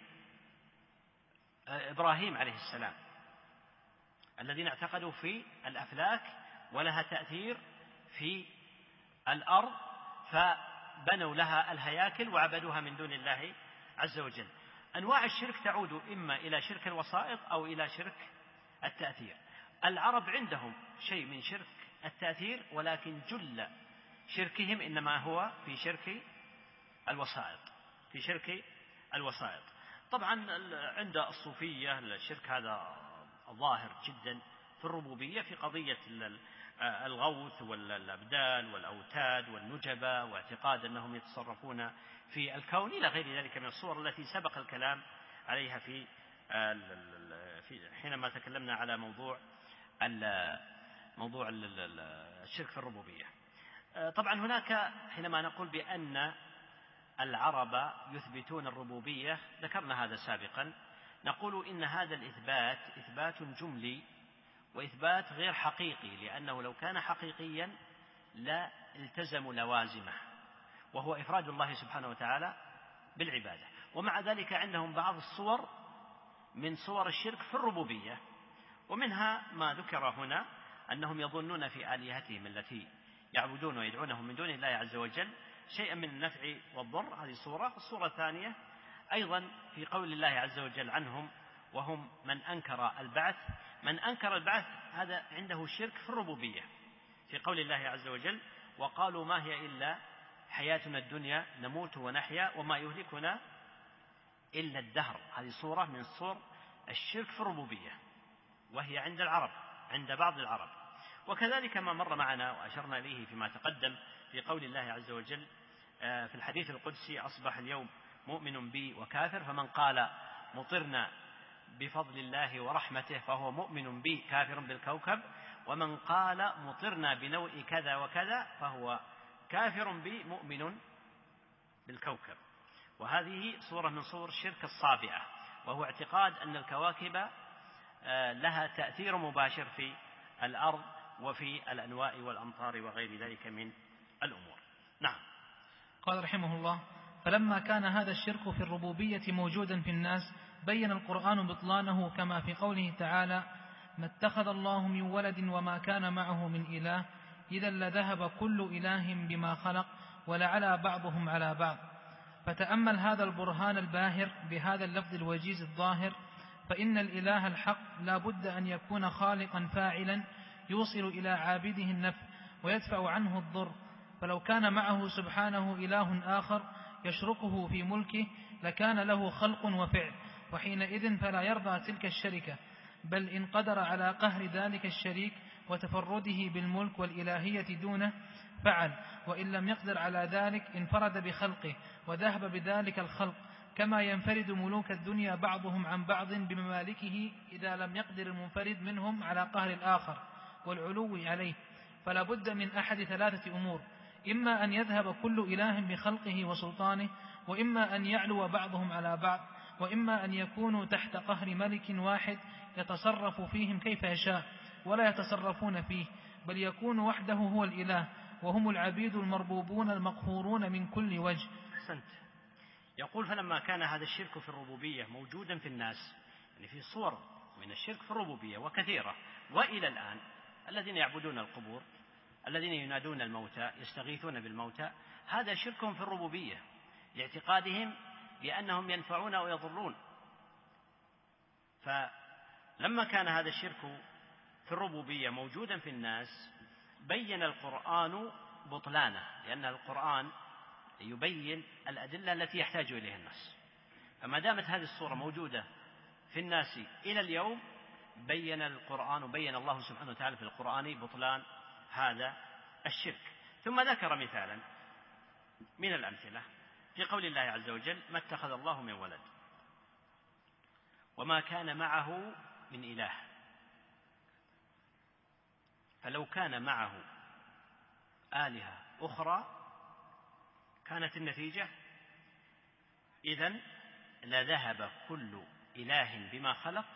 إبراهيم عليه السلام، الذين اعتقدوا في الأفلاك ولها تأثير في الأرض فبنوا لها الهياكل وعبدوها من دون الله عز وجل. أنواع الشرك تعود إما إلى شرك الوسائط أو إلى شرك التأثير. العرب عندهم شيء من شرك التأثير، ولكن جل شركهم إنما هو في شرك الوسائط في شرك الوسائط. طبعا عند الصوفية الشرك هذا ظاهر جدا في الربوبية، في قضية الغوث والأبدال والأوتاد والنجبة، واعتقاد أنهم يتصرفون في الكون إلى غير ذلك من الصور التي سبق الكلام عليها في حينما تكلمنا على موضوع موضوع الشرك في الربوبية. طبعا هناك حينما نقول بأن العرب يثبتون الربوبية، ذكرنا هذا سابقا، نقول إن هذا الإثبات إثبات جملي وإثبات غير حقيقي، لأنه لو كان حقيقيا لا التزموا لوازمه، وهو إفراد الله سبحانه وتعالى بالعبادة. ومع ذلك عندهم بعض الصور من صور الشرك في الربوبية، ومنها ما ذكر هنا أنهم يظنون في آلهتهم التي يعبدون ويدعونهم من دون الله عز وجل شيئا من النفع والضر، هذه صورة. الصورة الثانية أيضا في قول الله عز وجل عنهم وهم من أنكر البعث. من أنكر البعث هذا عنده شرك في الربوبية، في قول الله عز وجل: وقالوا ما هي إلا حياتنا الدنيا نموت ونحيا وما يهلكنا إلا الدهر. هذه صورة من صور الشرك في الربوبية، وهي عند العرب عند بعض العرب. وكذلك ما مر معنا وأشرنا إليه فيما تقدم في قول الله عز وجل في الحديث القدسي: أصبح اليوم مؤمن بي وكافر، فمن قال مطرنا بفضل الله ورحمته فهو مؤمن بي كافر بالكوكب، ومن قال مطرنا بنوء كذا وكذا فهو كافر بي مؤمن بالكوكب. وهذه صورة من صور الشرك الصابئة، وهو اعتقاد أن الكواكب لها تأثير مباشر في الأرض وفي الأنواء والأمطار وغير ذلك من الأمور. نعم. قال رحمه الله: فلما كان هذا الشرك في الربوبية موجودا في الناس بين القرآن بطلانه، كما في قوله تعالى: ما اتخذ الله من ولد وما كان معه من إله إذا لذهب كل إله بما خلق ولعلى بعضهم على بعض. فتأمل هذا البرهان الباهر بهذا اللفظ الوجيز الظاهر، فإن الإله الحق لا بد أن يكون خالقا فاعلا يوصل إلى عابده النفع ويدفع عنه الضر. فلو كان معه سبحانه إله آخر يشركه في ملكه لكان له خلق وفعل، وحينئذ فلا يرضى تلك الشركة، بل إن قدر على قهر ذلك الشريك وتفرده بالملك والإلهية دونه فعل، وإن لم يقدر على ذلك انفرد بخلقه وذهب بذلك الخلق، كما ينفرد ملوك الدنيا بعضهم عن بعض بممالكه إذا لم يقدر المنفرد منهم على قهر الآخر والعلو عليه. فلا بد من أحد ثلاثة أمور: إما أن يذهب كل إله بخلقه وسلطانه، وإما أن يعلو بعضهم على بعض، وإما أن يكونوا تحت قهر ملك واحد يتصرف فيهم كيف يشاء ولا يتصرفون فيه، بل يكون وحده هو الإله وهم العبيد المربوبون المقهورون من كل وجه. أحسنت. يقول: فلما كان هذا الشرك في الربوبية موجودا في الناس، يعني في صور من الشرك في الربوبية وكثيرة، وإلى الآن الذين يعبدون القبور، الذين ينادون الموتى، يستغيثون بالموتى، هذا شرك في الربوبية لاعتقادهم بأنهم ينفعون ويضرون. فلما كان هذا الشرك في الربوبية موجودا في الناس بين القرآن بطلانه، لأن القرآن يبين الأدلة التي يحتاج إليها الناس. فما دامت هذه الصورة موجودة في الناس إلى اليوم بين القرآن بين الله سبحانه وتعالى في القرآن بطلان هذا الشرك. ثم ذكر مثالا من الأمثلة في قول الله عز وجل: ما اتخذ الله من ولد. وما كان معه من إله. فلو كان معه آلهة أخرى كانت النتيجة إذن لذهب كل إله بما خلق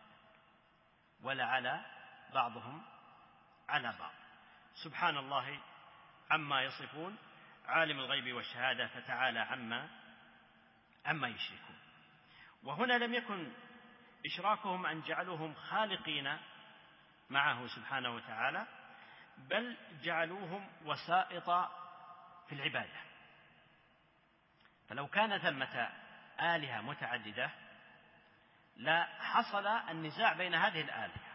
ولعلى بعضهم على بعض. سبحان الله عما يصفون، عالم الغيب والشهادة فتعالى عما عما يشركون. وهنا لم يكن إشراكهم أن جعلوهم خالقين معه سبحانه وتعالى، بل جعلوهم وسائط في العبادة. فلو كان ثمة آلهة متعددة لا حصل النزاع بين هذه الآلهة،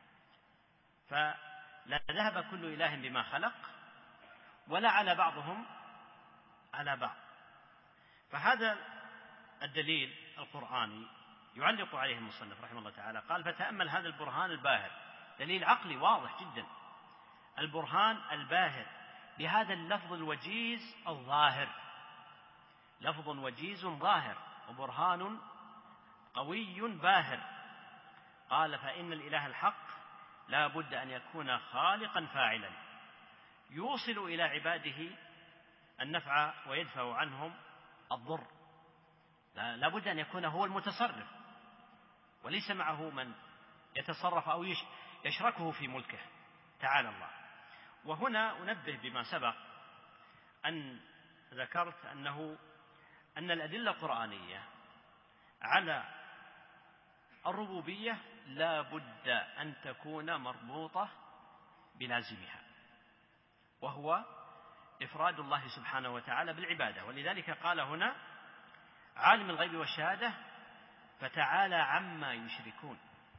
فلا ذهب كل إله بما خلق ولا على بعضهم على بعض. فهذا الدليل القرآني يعلق عليه المصنف رحمه الله تعالى، قال: فتأمل هذا البرهان الباهر، دليل عقلي واضح جدا، البرهان الباهر بهذا اللفظ الوجيز الظاهر، لفظ وجيز ظاهر وبرهان قوي باهر. قال: فإن الإله الحق لا بد أن يكون خالقا فاعلا يوصل إلى عباده النفع ويدفع عنهم الضر، لا بد أن يكون هو المتصرف وليس معه من يتصرف أو يشركه في ملكه تعالى الله. وهنا أنبه بما سبق أن ذكرت أنه أن الأدلة القرآنية على الربوبية لا بد أن تكون مربوطة بلازمها، وهو إفراد الله سبحانه وتعالى بالعبادة. ولذلك قال هنا: عالم الغيب والشهادة فتعالى عما يشركون،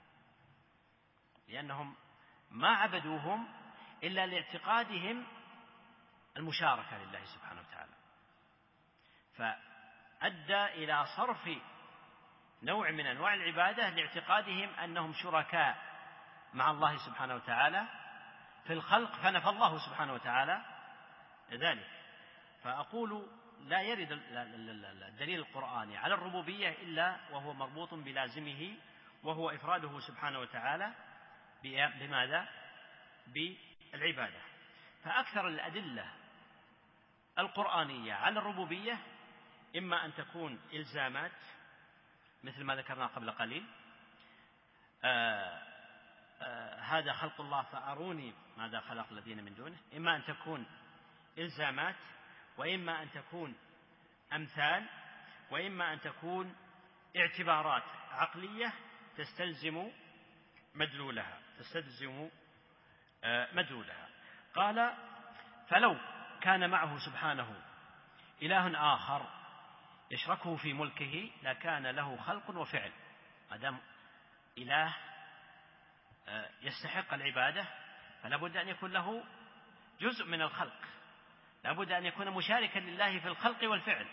لأنهم ما عبدوهم إلا لاعتقادهم المشاركة لله سبحانه وتعالى، فأدى إلى صرف نوع من أنواع العبادة لاعتقادهم أنهم شركاء مع الله سبحانه وتعالى في الخلق، فنفى الله سبحانه وتعالى ذلك. فأقول: لا يرد الدليل القرآني على الربوبية إلا وهو مربوط بلازمه، وهو إفراده سبحانه وتعالى بماذا؟ بالعبادة. فأكثر الأدلة القرآنية على الربوبية إما أن تكون إلزامات مثل ما ذكرنا قبل قليل، آآ آآ هذا خلق الله فأروني ماذا خلق الذين من دونه، إما أن تكون إلزامات، وإما أن تكون أمثال، وإما أن تكون اعتبارات عقلية تستلزم مدلولها تستلزم مدلولها. قال: فلو كان معه سبحانه إله آخر يشركه في ملكه لكان له خلق وفعل. ما دام إله يستحق العبادة فلا بد أن يكون له جزء من الخلق، لا بد أن يكون مشاركا لله في الخلق والفعل،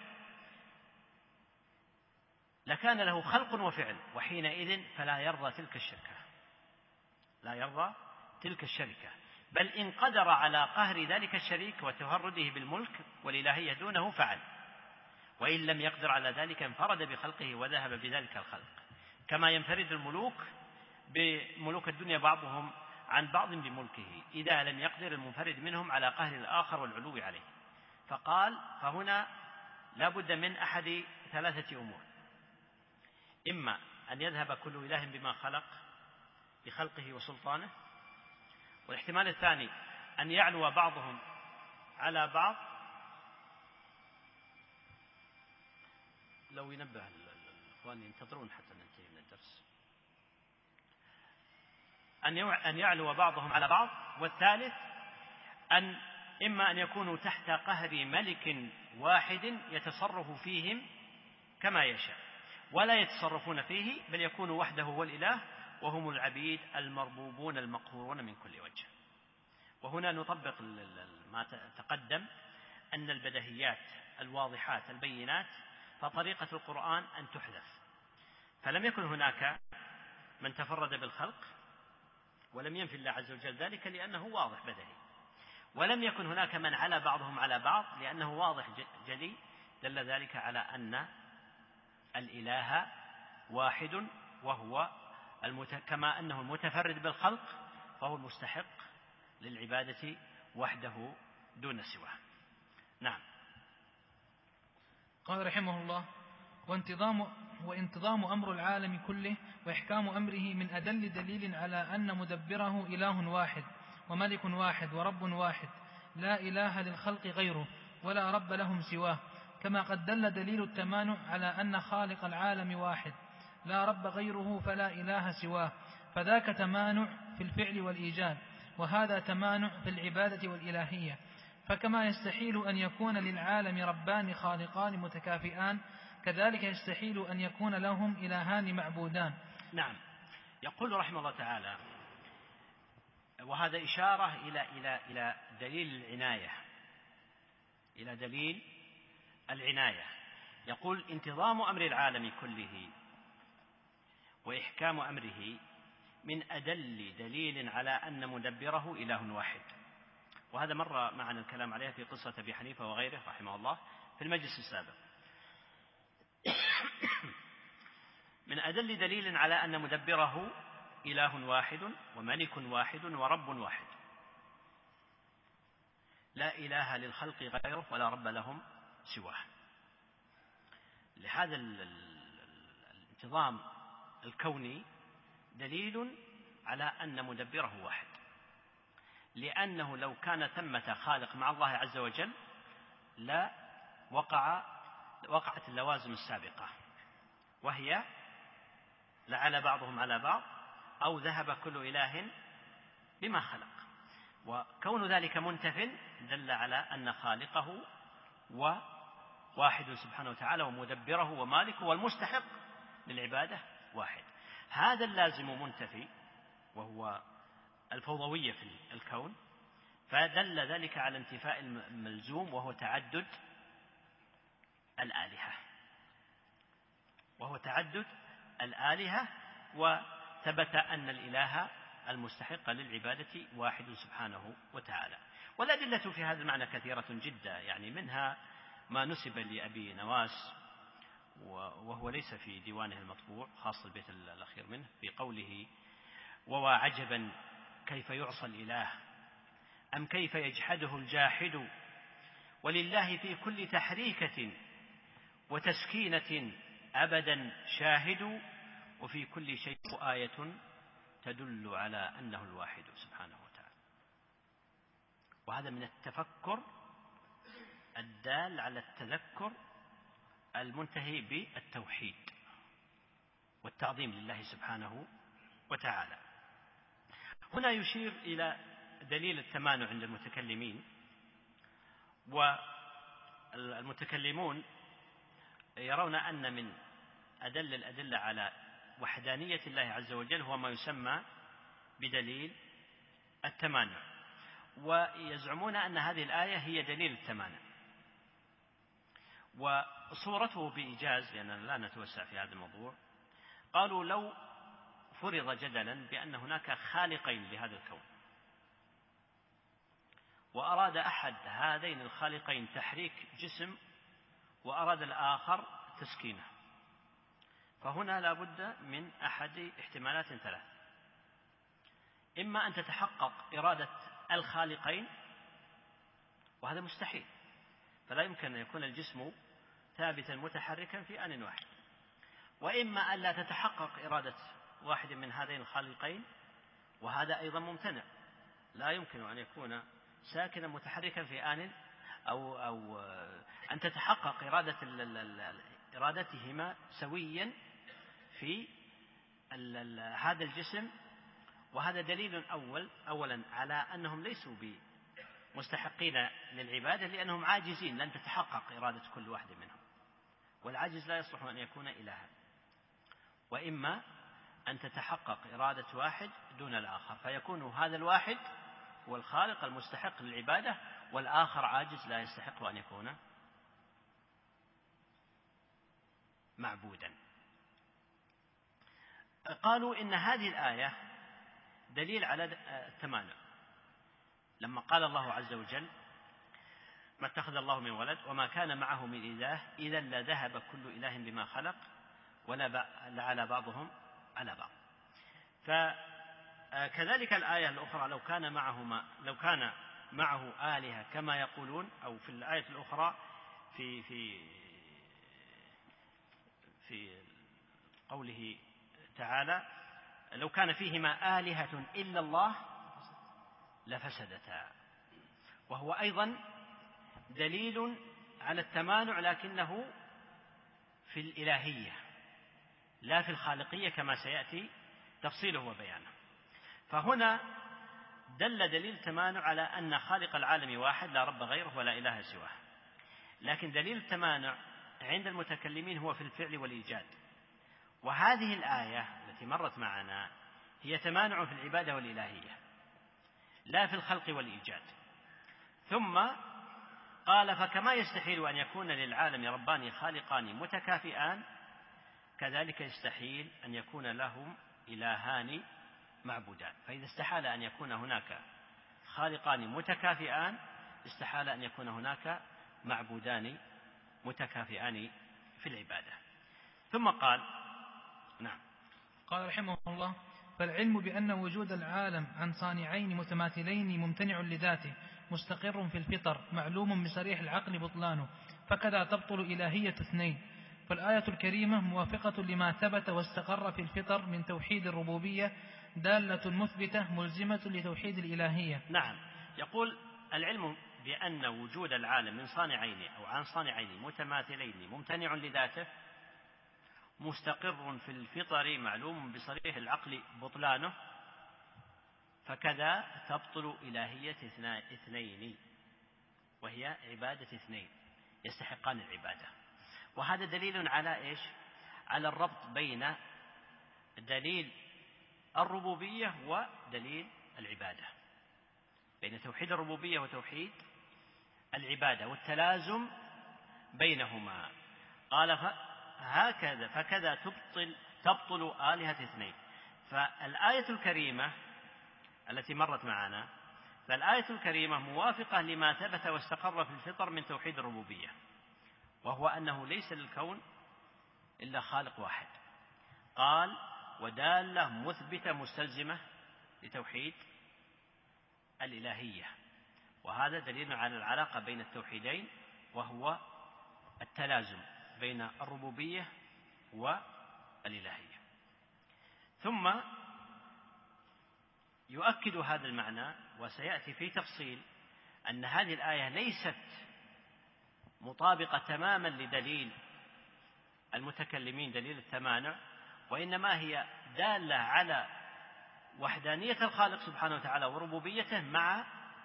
لكان له خلق وفعل، وحينئذ فلا يرضى تلك الشركة، لا يرضى تلك الشركة، بل إن قدر على قهر ذلك الشريك وتفرده بالملك والإلهية دونه فعل، وإن لم يقدر على ذلك انفرد بخلقه وذهب بذلك الخلق، كما ينفرد الملوك بملوك الدنيا بعضهم عن بعض بملكه إذا لم يقدر المنفرد منهم على قهر الآخر والعلو عليه. فقال: فهنا لا بد من أحد ثلاثة أمور: إما أن يذهب كل إله بما خلق بخلقه وسلطانه، والاحتمال الثاني أن يعلو بعضهم على بعض. لو ينبه الإخوان ينتظرون حتى ننتهي من الدرس. أن يعلو بعضهم على بعض. والثالث أن إما أن يكونوا تحت قهر ملك واحد يتصرف فيهم كما يشاء ولا يتصرفون فيه، بل يكون وحده هو الإله وهم العبيد المربوبون المقهورون من كل وجه. وهنا نطبق ما تقدم أن البديهيات الواضحات البينات فطريقة القرآن أن تحذف، فلم يكن هناك من تفرد بالخلق ولم ينفي الله عز وجل ذلك لأنه واضح بديهي، ولم يكن هناك من على بعضهم على بعض لأنه واضح جلي، دل ذلك على أن الإله واحد وهو المت... كما أنه المتفرد بالخلق فهو المستحق للعبادة وحده دون سواه. نعم. قال رحمه الله: وانتظام, وانتظام أمر العالم كله وإحكام أمره من أدل دليل على أن مدبره إله واحد وملك واحد ورب واحد لا إله للخلق غيره ولا رب لهم سواه، كما قد دل دليل التمانع على أن خالق العالم واحد لا رب غيره فلا إله سواه، فذاك تمانع في الفعل والإيجاد، وهذا تمانع في العبادة والإلهية. فكما يستحيل أن يكون للعالم ربان خالقان متكافئان، كذلك يستحيل أن يكون لهم إلهان معبودان. نعم. يقول رحمه الله تعالى: وهذا إشارة إلى إلى إلى دليل العناية، إلى دليل العناية. يقول: انتظام أمر العالم كله وإحكام أمره من أدل دليل على أن مدبره إله واحد. وهذا مر معنا الكلام عليه في قصة أبي حنيفة وغيره رحمه الله في المجلس السابق. من أدل دليل على أن مدبره إله واحد وملك واحد ورب واحد لا إله للخلق غيره ولا رب لهم سواه. لهذا الانتظام الكوني دليل على أن مدبره واحد، لأنه لو كان ثمة خالق مع الله عز وجل لا وقع وقعت اللوازم السابقة، وهي لعل بعضهم على بعض أو ذهب كل إله بما خلق. وكون ذلك منتف دل على أن خالقه وواحد سبحانه وتعالى ومدبره ومالكه والمستحق للعبادة واحد. هذا اللازم منتفي وهو الفوضوية في الكون، فدل ذلك على انتفاء الملزوم وهو تعدد الآلهة وهو تعدد الآلهة وثبت أن الإله المستحق للعبادة واحد سبحانه وتعالى. والأدلة في هذا المعنى كثيرة جدا، يعني منها ما نسب لأبي نواس وهو ليس في ديوانه المطبوع خاص البيت الأخير منه، في قوله: ووا عجبا كيف يعصى الإله أم كيف يجحده الجاحد، ولله في كل تحريكة وتسكينة أبدا شاهد، وفي كل شيء آية تدل على أنه الواحد سبحانه وتعالى. وهذا من التفكر الدال على التذكر المنتهي بالتوحيد والتعظيم لله سبحانه وتعالى. هنا يشير إلى دليل التمانع عند المتكلمين، والمتكلمون يرون أن من أدل الأدلة على وحدانية الله عز وجل هو ما يسمى بدليل التمانع، ويزعمون أن هذه الآية هي دليل التمانع. وصورته بإيجاز، لأننا لا نتوسع في هذا الموضوع، قالوا: لو فرض جدلا بأن هناك خالقين لهذا الكون، وأراد أحد هذين الخالقين تحريك جسم وأراد الآخر تسكينه، فهنا لا بد من أحد احتمالات ثلاث: إما أن تتحقق إرادة الخالقين، وهذا مستحيل، فلا يمكن أن يكون الجسم ثابتا متحركا في آن واحد، وإما أن لا تتحقق إرادة واحد من هذين الخالقين، وهذا أيضا ممتنع، لا يمكن أن يكون ساكنا متحركا في آن أو, أو أن تتحقق إرادة إرادتهما سويا في هذا الجسم. وهذا دليل أول أولا على أنهم ليسوا بمستحقين للعبادة، لأنهم عاجزين، لن تتحقق إرادة كل واحد منهم، والعاجز لا يصلح أن يكون إلها. وإما أن تتحقق إرادة واحد دون الآخر، فيكون هذا الواحد هو الخالق المستحق للعبادة، والآخر عاجز لا يستحق أن يكون معبودا. قالوا إن هذه الآية دليل على التمانع، لما قال الله عز وجل: ما اتخذ الله من ولد وما كان معه من إله إذا لذهب كل إله بما خلق ولا لعلى بعضهم على بعض. فكذلك الآية الأخرى لو كان معهما لو كان معه آلهة كما يقولون، أو في الآية الأخرى في في في قوله تعالى لو كان فيهما آلهة إلا الله لفسدتا، وهو أيضا دليل على التمانع لكنه في الإلهية لا في الخالقية كما سيأتي تفصيله وبيانه. فهنا دل دليل التمانع على أن خالق العالم واحد لا رب غيره ولا إله سواه، لكن دليل التمانع عند المتكلمين هو في الفعل والإيجاد، وهذه الآية التي مرت معنا هي تمانع في العبادة والإلهية لا في الخلق والإيجاد. ثم قال فكما يستحيل أن يكون للعالم ربان خالقان متكافئان كذلك يستحيل أن يكون لهم إلهان معبودان. فإذا استحال أن يكون هناك خالقان متكافئان استحال أن يكون هناك معبودان متكافئان في العبادة. ثم قال نعم قال رحمه الله فالعلم بأن وجود العالم عن صانعين متماثلين ممتنع لذاته مستقر في الفطر معلوم بصريح العقل بطلانه، فكذا تبطل إلهية اثنين. فالآية الكريمة موافقة لما ثبت واستقر في الفطر من توحيد الربوبية دالة مثبتة ملزمة لتوحيد الإلهية. نعم، يقول العلم بأن وجود العالم من صانعين أو عن صانعين متماثلين ممتنع لذاته مستقر في الفطر معلوم بصريح العقل بطلانه، فكذا تبطل إلهية اثنين وهي عبادة اثنين يستحقان العبادة. وهذا دليل على إيش؟ على الربط بين دليل الربوبية ودليل العبادة، بين توحيد الربوبية وتوحيد العبادة والتلازم بينهما. قال هكذا فكذا تبطل تبطل آلهة اثنين. فالآية الكريمة التي مرت معنا فالآية الكريمة موافقة لما ثبت واستقر في الفطر من توحيد الربوبية، وهو أنه ليس للكون إلا خالق واحد. قال ودالة مثبتة مستلزمة لتوحيد الإلهية، وهذا دليل على العلاقة بين التوحيدين وهو التلازم بين الربوبية والإلهية. ثم يؤكد هذا المعنى وسيأتي في تفصيل أن هذه الآية ليست مطابقة تماما لدليل المتكلمين دليل التمانع، وإنما هي دالة على وحدانية الخالق سبحانه وتعالى وربوبيته مع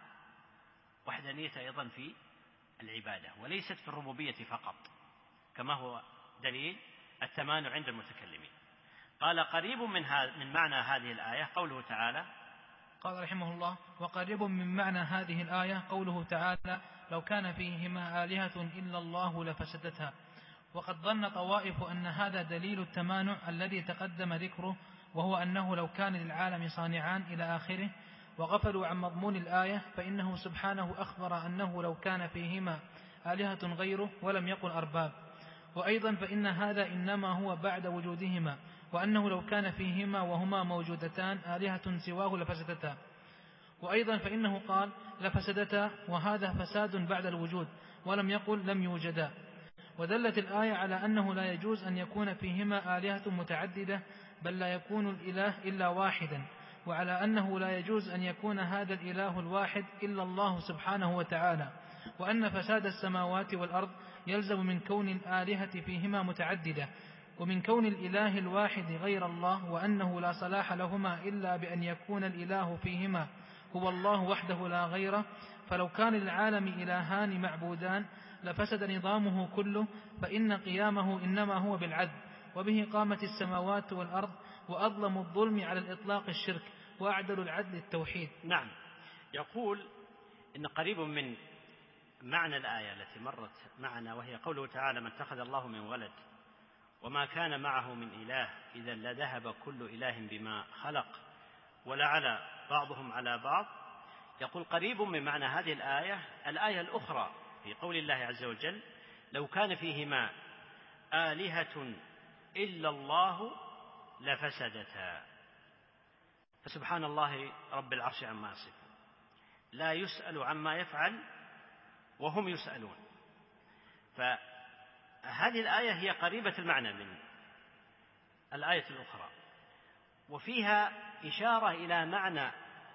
وحدانية أيضا في العبادة، وليست في الربوبية فقط كما هو دليل التمانع عند المتكلمين. قال قريب من, من معنى هذه الآية قوله تعالى قال رحمه الله وقريب من معنى هذه الآية قوله تعالى لو كان فيهما آلهة إلا الله لفسدتها. وقد ظن طوائف أن هذا دليل التمانع الذي تقدم ذكره، وهو أنه لو كان للعالم صانعان إلى آخره، وغفلوا عن مضمون الآية، فإنه سبحانه أخبر أنه لو كان فيهما آلهة غيره ولم يقل أرباب. وأيضا فإن هذا إنما هو بعد وجودهما، وأنه لو كان فيهما وهما موجودتان آلهة سواه لفسدتا. وأيضا فإنه قال لفسدتا، وهذا فساد بعد الوجود، ولم يقل لم يوجدا. ودلت الآية على أنه لا يجوز أن يكون فيهما آلهة متعددة، بل لا يكون الإله إلا واحدا، وعلى أنه لا يجوز أن يكون هذا الإله الواحد إلا الله سبحانه وتعالى، وأن فساد السماوات والأرض يلزم من كون الآلهة فيهما متعددة، ومن كون الإله الواحد غير الله، وأنه لا صلاح لهما إلا بأن يكون الإله فيهما هو الله وحده لا غيره. فلو كان للعالم إلهان معبودان لفسد نظامه كله، فإن قيامه إنما هو بالعدل، وبه قامت السماوات والأرض، وأظلم الظلم على الإطلاق الشرك، وأعدل العدل التوحيد. نعم، يقول إن قريب من معنى الآية التي مرت معنا وهي قوله تعالى ما اتخذ الله من ولد وما كان معه من إله إذا لذهب كل إله بما خلق ولعلى بعضهم على بعض. يقول قريب من معنى هذه الآية الآية الأخرى في قول الله عز وجل لو كان فيهما آلهة إلا الله لفسدتا. فسبحان الله رب العرش عما يصفون، لا يسأل عما يفعل وهم يسألون. فهذه الآية هي قريبة المعنى من الآية الأخرى، وفيها إشارة إلى معنى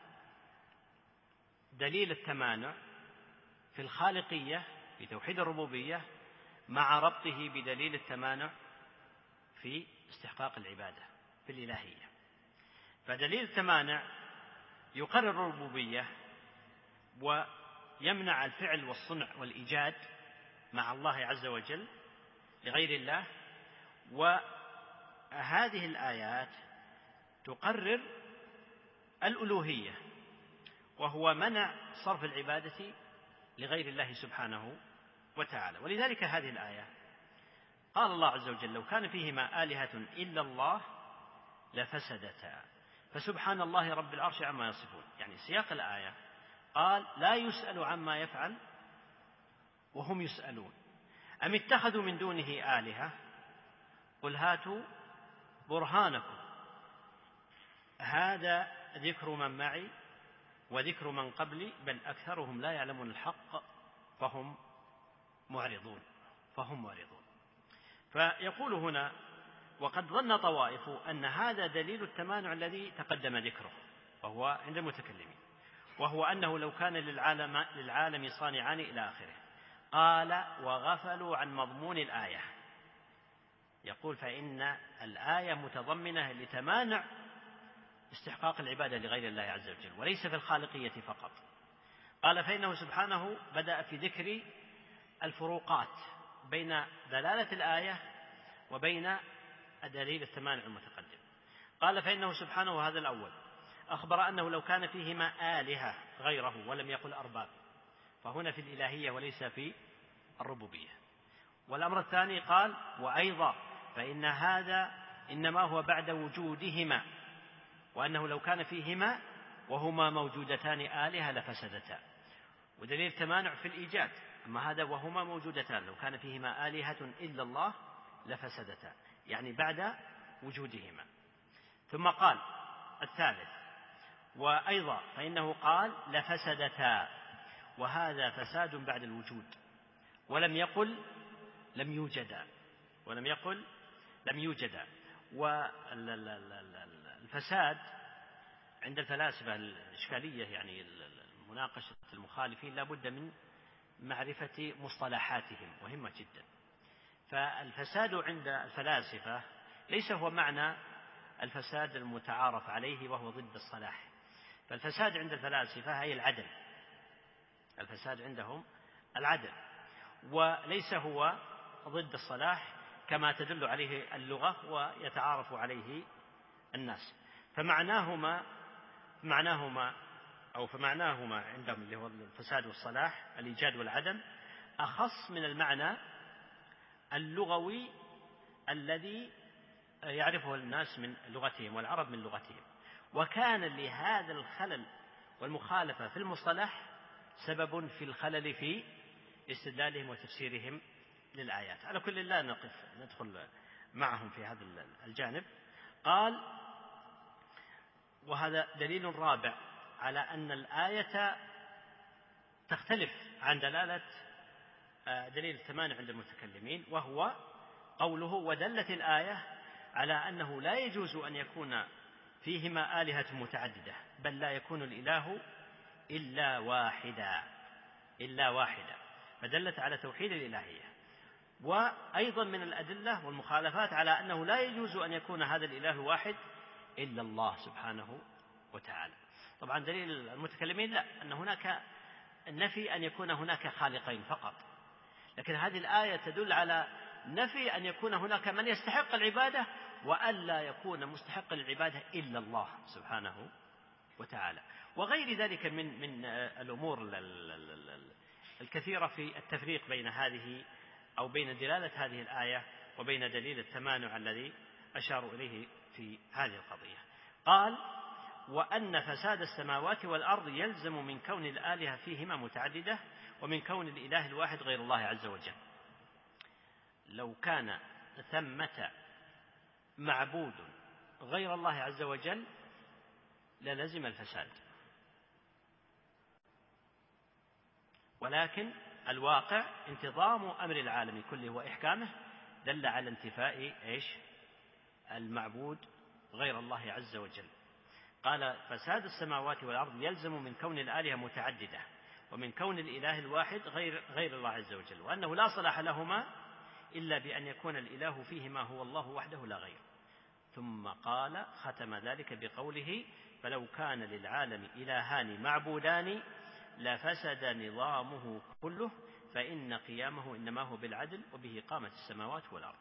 دليل التمانع في الخالقية في توحيد الربوبية مع ربطه بدليل التمانع في استحقاق العبادة في الإلهية. فدليل التمانع يقرر الربوبية ويمنع الفعل والصنع والإيجاد مع الله عز وجل لغير الله، وهذه الآيات تقرر الألوهية، وهو منع صرف العبادة لغير الله سبحانه وتعالى. ولذلك هذه الآية قال الله عز وجل: لو كان فيهما آلهة إلا الله لفسدتا فسبحان الله رب العرش عما يصفون. يعني سياق الآية قال: لا يسأل عما يفعل وهم يسألون، أم اتخذوا من دونه آلهة قل هاتوا برهانكم هذا ذكر من معي وذكر من قبلي بل أكثرهم لا يعلمون الحق فهم معرضون فهم معرضون. فيقول هنا: وقد ظن طوائف أن هذا دليل التمانع الذي تقدم ذكره، وهو عند المتكلمين، وهو أنه لو كان للعالم, للعالم صانعان إلى آخره. قال: وغفلوا عن مضمون الآية. يقول: فإن الآية متضمنة لتمانع استحقاق العبادة لغير الله عز وجل وليس في الخالقية فقط. قال: فإنه سبحانه بدأ في ذكر الفروقات بين دلالة الآية وبين دليل التمانع المتقدم. قال: فإنه سبحانه، وهذا الأول، أخبر أنه لو كان فيهما آلهة غيره ولم يقل أرباب، فهنا في الإلهية وليس في الربوبية. والأمر الثاني قال: وأيضا فإن هذا إنما هو بعد وجودهما، وأنه لو كان فيهما وهما موجودتان آلهة لفسدتا. ودليل التمانع في الإيجاد، أما هذا وهما موجودتان لو كان فيهما آلهة إلا الله لفسدتا، يعني بعد وجودهما. ثم قال الثالث: وأيضا فإنه قال لفسدتا، وهذا فساد بعد الوجود، ولم يقل لم يوجدا ولم يقل لم يوجدا. والفساد عند الفلاسفة الإشكالية، يعني مناقشة المخالفين، لا بد من معرفة مصطلحاتهم، مهمة جدا. فالفساد عند الفلاسفة ليس هو معنى الفساد المتعارف عليه وهو ضد الصلاح. فالفساد عند الفلاسفة هي العدل، الفساد عندهم العدل، وليس هو ضد الصلاح كما تدل عليه اللغة ويتعارف عليه الناس. فمعناهما معناهما أو فمعناهما عندهم اللي هو الفساد والصلاح، الإيجاد والعدم، أخص من المعنى اللغوي الذي يعرفه الناس من لغتهم والعرب من لغتهم. وكان لهذا الخلل والمخالفة في المصطلح سبب في الخلل في استدلالهم وتفسيرهم للآيات. على كل لا نقف ندخل معهم في هذا الجانب. قال: وهذا دليل رابع على أن الآية تختلف عن دلالة دليل التمانع عند المتكلمين، وهو قوله: ودلت الآية على أنه لا يجوز أن يكون فيهما آلهة متعددة، بل لا يكون الإله إلا واحدا إلا واحدا فدلت على توحيد الإلهية. وأيضا من الأدلة والمخالفات على أنه لا يجوز أن يكون هذا الإله واحد إلا الله سبحانه وتعالى. طبعا دليل المتكلمين لا، أن هناك نفي أن يكون هناك خالقين فقط، لكن هذه الآية تدل على نفي أن يكون هناك من يستحق العبادة وأن لا يكون مستحق العبادة إلا الله سبحانه وتعالى. وغير ذلك من من الأمور الكثيرة في التفريق بين هذه أو بين دلالة هذه الآية وبين دليل التمانع الذي أشاروا إليه في هذه القضية. قال: وأن فساد السماوات والأرض يلزم من كون الآلهة فيهما متعددة ومن كون الإله الواحد غير الله عز وجل. لو كان ثمة معبود غير الله عز وجل للزم الفساد، ولكن الواقع انتظام أمر العالم كله وإحكامه دل على انتفاء إيش المعبود غير الله عز وجل. قال فساد السماوات والأرض يلزم من كون الآلهة متعددة ومن كون الإله الواحد غير, غير الله عز وجل، وأنه لا صلاح لهما إلا بأن يكون الإله فيهما هو الله وحده لا غير. ثم قال ختم ذلك بقوله فلو كان للعالم إلهان معبودان لفسد نظامه كله فإن قيامه إنما هو بالعدل وبه قامت السماوات والأرض.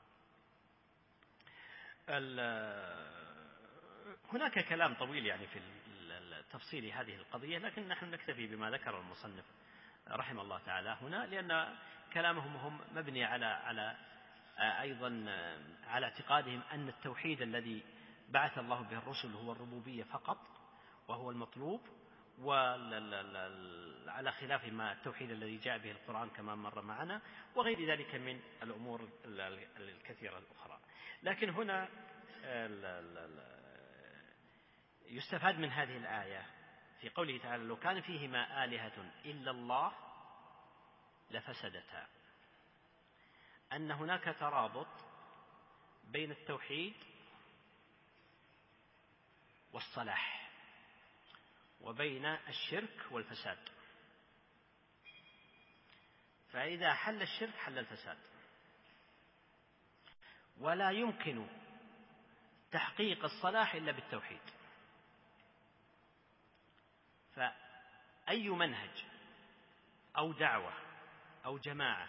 هناك كلام طويل يعني في تفصيل هذه القضية، لكن نحن نكتفي بما ذكر المصنف رحمه الله تعالى هنا، لأن كلامهم هم مبني على على أيضا على اعتقادهم أن التوحيد الذي بعث الله به الرسل هو الربوبية فقط وهو المطلوب، وعلى خلاف ما التوحيد الذي جاء به القرآن كما مر معنا وغير ذلك من الأمور الكثيرة الأخرى. لكن هنا يستفاد من هذه الآية في قوله تعالى لو كان فيهما آلهة إلا الله لفسدتا، أن هناك ترابط بين التوحيد والصلاح وبين الشرك والفساد، فإذا حل الشرك حل الفساد، ولا يمكن تحقيق الصلاح إلا بالتوحيد. فأي منهج أو دعوة أو جماعة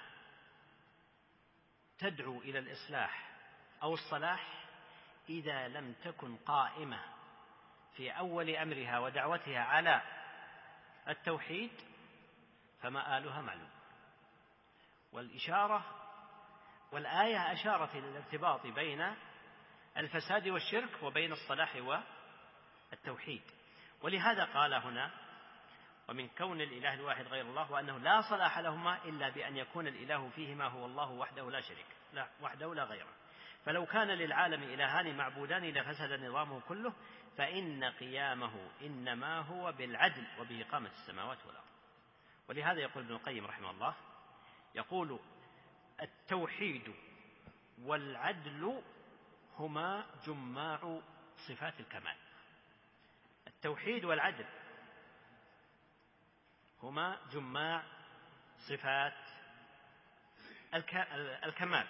تدعو إلى الإصلاح أو الصلاح إذا لم تكن قائمة في أول أمرها ودعوتها على التوحيد فمآلها معلوم. والإشارة والآية أشارت إلى الارتباط بين الفساد والشرك وبين الصلاح والتوحيد، ولهذا قال هنا ومن كون الإله الواحد غير الله وأنه لا صلاح لهما إلا بأن يكون الإله فيهما هو الله وحده لا شريك لا وحده لا غيره. فلو كان للعالم إلهان معبودان لفسد نظامه كله فإن قيامه إنما هو بالعدل وبه قامت السماوات والأرض. ولهذا يقول ابن القيم رحمه الله يقول التوحيد والعدل هما جماع صفات الكمال. التوحيد والعدل هما جماع صفات الكمال،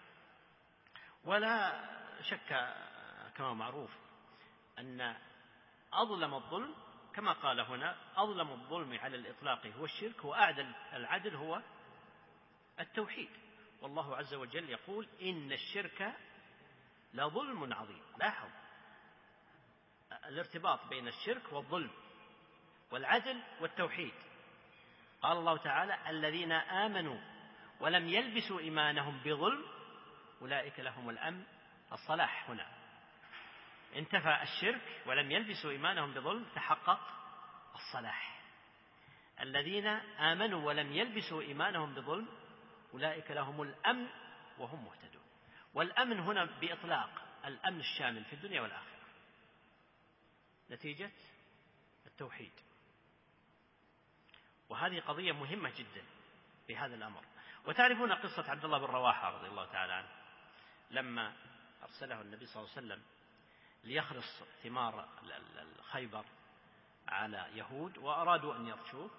ولا شك كما معروف أن أظلم الظلم كما قال هنا أظلم الظلم على الإطلاق هو الشرك وأعدل العدل هو التوحيد. والله عز وجل يقول إن الشرك لظلم عظيم. لاحظ الارتباط بين الشرك والظلم والعدل والتوحيد. قال الله تعالى الذين آمنوا ولم يلبسوا إيمانهم بظلم أولئك لهم الأمن الصلاح. هنا انتفى الشرك ولم يلبسوا إيمانهم بظلم تحقق الصلاح. الذين آمنوا ولم يلبسوا إيمانهم بظلم أولئك لهم الأمن وهم مهتدون. والأمن هنا بإطلاق الأمن الشامل في الدنيا والآخرة نتيجة التوحيد، وهذه قضية مهمة جدا في هذا الأمر. وتعرفون قصة عبد الله بن رواحة رضي الله تعالى عنه لما أرسله النبي صلى الله عليه وسلم ليخلص ثمار الخيبر على يهود وأرادوا أن يرشوه،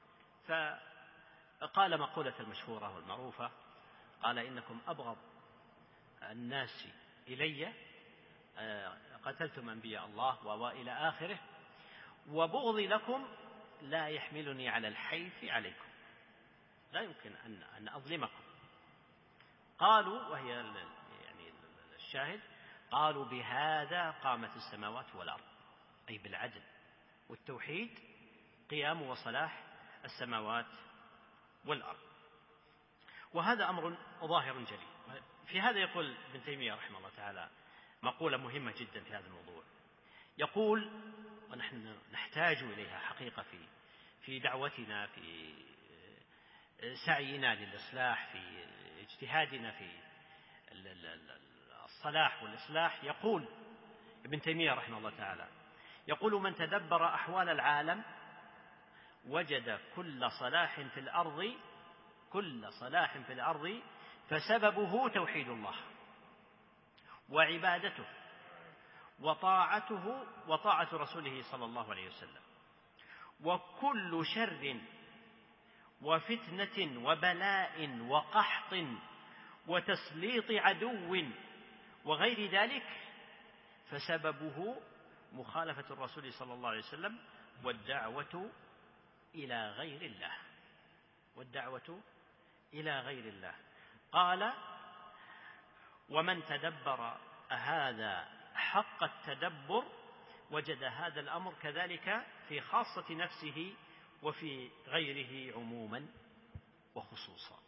فقال مقولة المشهورة والمعروفة قال إنكم أبغض الناس إلي قتلتم أنبياء الله وإلى آخره، وبغضي لكم لا يحملني على الحيف عليكم، لا يمكن أن أن أظلمكم. قالوا وهي يعني الشاهد قالوا بهذا قامت السماوات والأرض، أي بالعدل والتوحيد قيام وصلاح السماوات والأرض. وهذا أمر ظاهر جلي. في هذا يقول ابن تيمية رحمه الله تعالى مقولة مهمة جدا في هذا الموضوع، يقول ونحن نحتاج إليها حقيقة في في دعوتنا في سعينا للإصلاح في اجتهادنا في الصلاح والإصلاح. يقول ابن تيمية رحمه الله تعالى يقول: من تدبر أحوال العالم وجد كل صلاح في الأرض كل صلاح في الأرض فسببه توحيد الله وعبادته وطاعته وطاعة رسوله صلى الله عليه وسلم، وكل شر وفتنة وبلاء وقحط وتسليط عدو وغير ذلك فسببه مخالفة الرسول صلى الله عليه وسلم والدعوة إلى غير الله والدعوة إلى غير الله. قال: ومن تدبر هذا حق التدبر وجد هذا الأمر كذلك في خاصة نفسه وفي غيره عموما وخصوصا.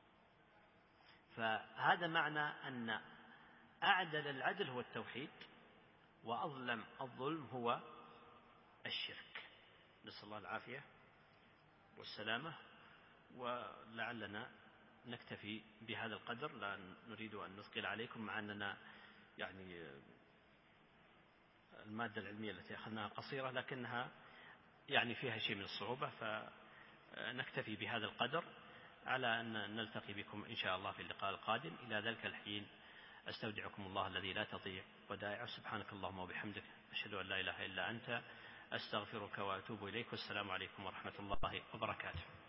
فهذا معنى أن أعدل العدل هو التوحيد، وأظلم الظلم هو الشرك. نسأل الله العافية والسلامة، ولعلنا نكتفي بهذا القدر، لا نريد أن نثقل عليكم، مع أننا يعني المادة العلمية التي أخذناها قصيرة لكنها يعني فيها شيء من الصعوبة، فنكتفي بهذا القدر على أن نلتقي بكم إن شاء الله في اللقاء القادم. إلى ذلك الحين أستودعكم الله الذي لا تضيع ودائعه. سبحانك اللهم وبحمدك، أشهد أن لا إله إلا أنت، أستغفرك وأتوب إليك، والسلام عليكم ورحمة الله وبركاته.